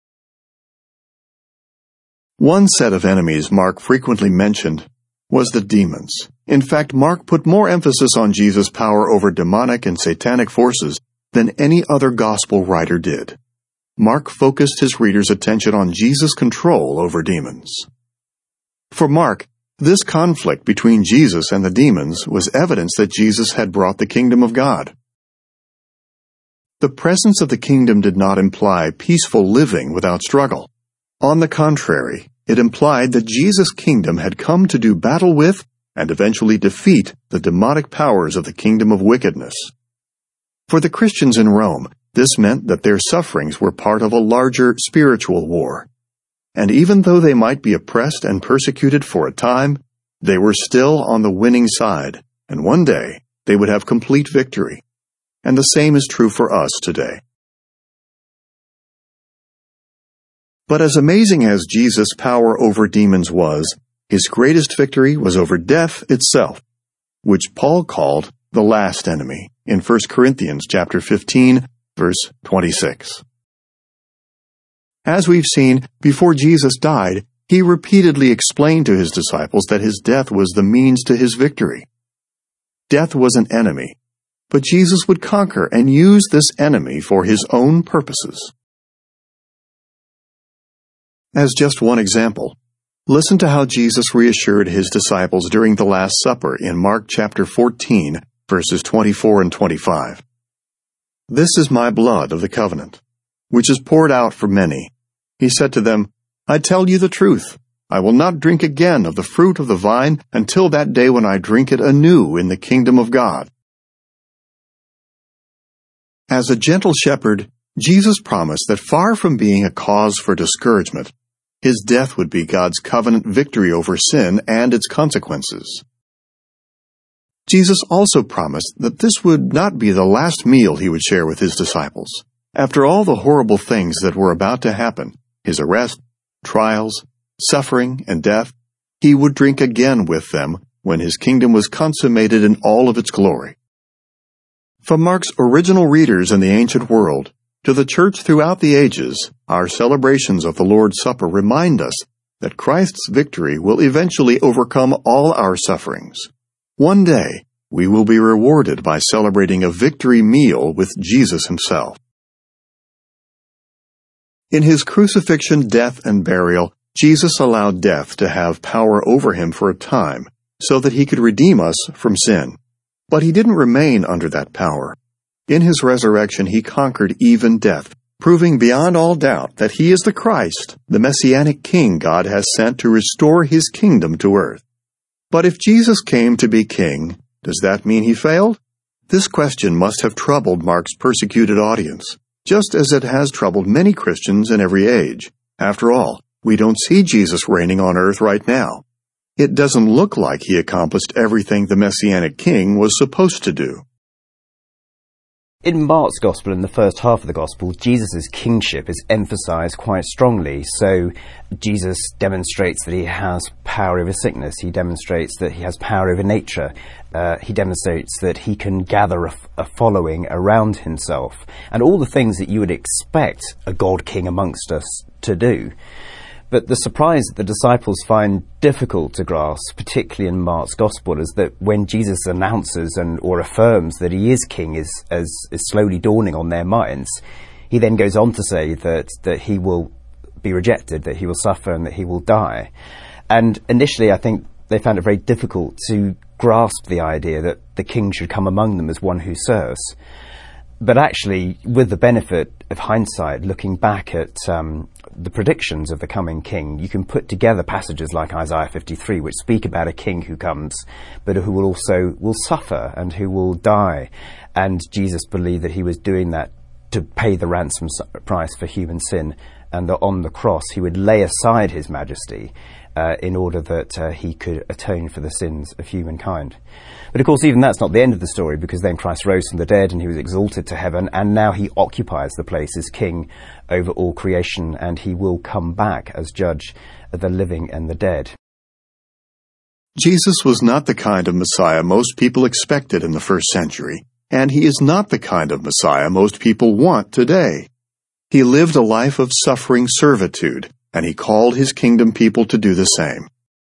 Speaker 2: One set of enemies Mark frequently mentioned was the demons. In fact, Mark put more emphasis on Jesus' power over demonic and satanic forces than any other gospel writer did. Mark focused his readers' attention on Jesus' control over demons. For Mark, this conflict between Jesus and the demons was evidence that Jesus had brought the kingdom of God. The presence of the kingdom did not imply peaceful living without struggle. On the contrary, it implied that Jesus' kingdom had come to do battle with and eventually defeat the demonic powers of the kingdom of wickedness. For the Christians in Rome, this meant that their sufferings were part of a larger spiritual war. And even though they might be oppressed and persecuted for a time, they were still on the winning side, and one day they would have complete victory. And the same is true for us today. But as amazing as Jesus' power over demons was, his greatest victory was over death itself, which Paul called the last enemy in First Corinthians chapter fifteen, verse twenty-six. As we've seen, before Jesus died, he repeatedly explained to his disciples that his death was the means to his victory. Death was an enemy, but Jesus would conquer and use this enemy for his own purposes. As just one example, Listen to how Jesus reassured his disciples during the Last Supper in Mark chapter fourteen, verses twenty-four and twenty-five. "This is my blood of the covenant, which is poured out for many. He said to them, I tell you the truth. I will not drink again of the fruit of the vine until that day when I drink it anew in the kingdom of God." As a gentle shepherd, Jesus promised that far from being a cause for discouragement, his death would be God's covenant victory over sin and its consequences. Jesus also promised that this would not be the last meal he would share with his disciples. After all the horrible things that were about to happen, his arrest, trials, suffering, and death, he would drink again with them when his kingdom was consummated in all of its glory. From Mark's original readers in the ancient world to the church throughout the ages, our celebrations of the Lord's Supper remind us that Christ's victory will eventually overcome all our sufferings. One day, we will be rewarded by celebrating a victory meal with Jesus himself. In his crucifixion, death, and burial, Jesus allowed death to have power over him for a time so that he could redeem us from sin. But he didn't remain under that power. In his resurrection, he conquered even death, proving beyond all doubt that he is the Christ, the Messianic King God has sent to restore his kingdom to earth. But if Jesus came to be king, does that mean he failed? This question must have troubled Mark's persecuted audience, just as it has troubled many Christians in every age. After all, we don't see Jesus reigning on earth right now. It doesn't look like he accomplished everything the Messianic King was supposed to do.
Speaker 15: In Mark's Gospel, in the first half of the Gospel, Jesus' kingship is emphasized quite strongly. So Jesus demonstrates that he has power over sickness. He demonstrates that he has power over nature. Uh, he demonstrates that he can gather a, a following around himself. And all the things that you would expect a God King amongst us to do. But the surprise that the disciples find difficult to grasp, particularly in Mark's Gospel, is that when Jesus announces and or affirms that he is king is, is, is slowly dawning on their minds, he then goes on to say that, that he will be rejected, that he will suffer, and that he will die. And initially, I think they found it very difficult to grasp the idea that the king should come among them as one who serves. But actually, with the benefit of hindsight, looking back at um, the predictions of the coming king, you can put together passages like Isaiah fifty-three, which speak about a king who comes, but who will also will suffer and who will die. And Jesus believed that he was doing that to pay the ransom price for human sin, and that on the cross he would lay aside his majesty uh, in order that uh, he could atone for the sins of humankind. But of course, even that's not the end of the story, because then Christ rose from the dead and he was exalted to heaven, and now he occupies the place as king over all creation, and he will come back as judge of the living and the dead.
Speaker 2: Jesus was not the kind of Messiah most people expected in the first century, and he is not the kind of Messiah most people want today. He lived a life of suffering servitude, and he called his kingdom people to do the same.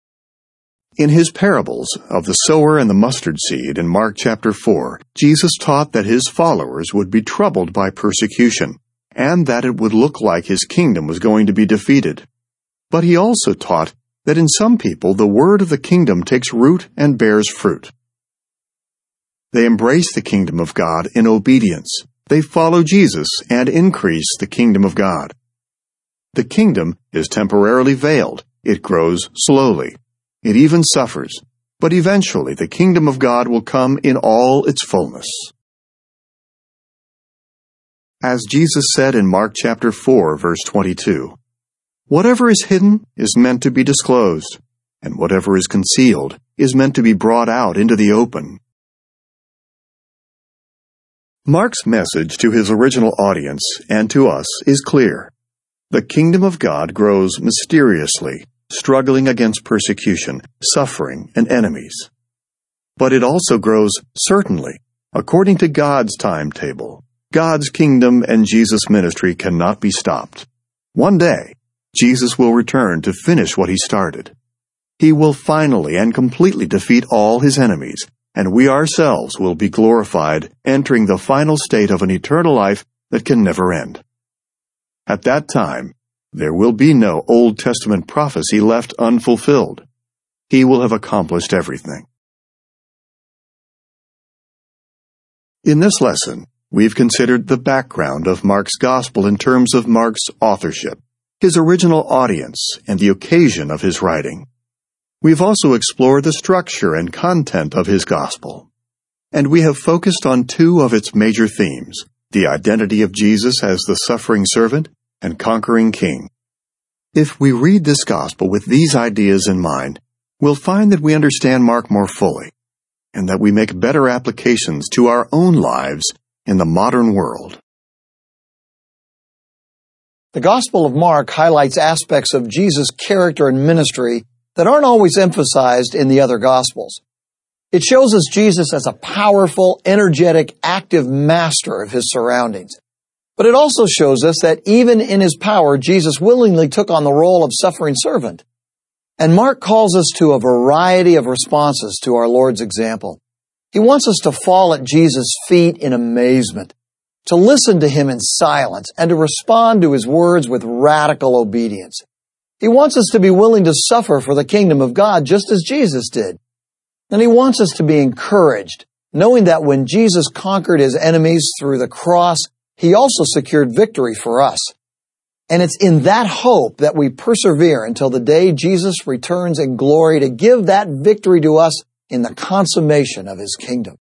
Speaker 2: In his parables of the sower and the mustard seed in Mark chapter four, Jesus taught that his followers would be troubled by persecution, and that it would look like his kingdom was going to be defeated. But he also taught that in some people the word of the kingdom takes root and bears fruit. They embrace the kingdom of God in obedience. They follow Jesus and increase the kingdom of God. The kingdom is temporarily veiled. It grows slowly. It even suffers, but eventually the kingdom of God will come in all its fullness. As Jesus said in Mark chapter four, verse twenty-two, "Whatever is hidden is meant to be disclosed, and whatever is concealed is meant to be brought out into the open." Mark's message to his original audience and to us is clear. The kingdom of God grows mysteriously, struggling against persecution, suffering, and enemies. But it also grows certainly, according to God's timetable. God's kingdom and Jesus' ministry cannot be stopped. One day, Jesus will return to finish what he started. He will finally and completely defeat all his enemies, and we ourselves will be glorified, entering the final state of an eternal life that can never end. At that time, There will be no Old Testament prophecy left unfulfilled. He will have accomplished everything. In this lesson, we've considered the background of Mark's Gospel in terms of Mark's authorship, his original audience, and the occasion of his writing. We've also explored the structure and content of his Gospel. And we have focused on two of its major themes, the identity of Jesus as the suffering servant and conquering king. If we read this Gospel with these ideas in mind, we'll find that we understand Mark more fully, and that we make better applications to our own lives in the modern world.
Speaker 1: The Gospel of Mark highlights aspects of Jesus' character and ministry that aren't always emphasized in the other Gospels. It shows us Jesus as a powerful, energetic, active master of his surroundings. But it also shows us that even in his power, Jesus willingly took on the role of suffering servant. And Mark calls us to a variety of responses to our Lord's example. He wants us to fall at Jesus' feet in amazement, to listen to him in silence, and to respond to his words with radical obedience. He wants us to be willing to suffer for the kingdom of God just as Jesus did. And he wants us to be encouraged, knowing that when Jesus conquered his enemies through the cross, he also secured victory for us. And it's in that hope that we persevere until the day Jesus returns in glory to give that victory to us in the consummation of his kingdom.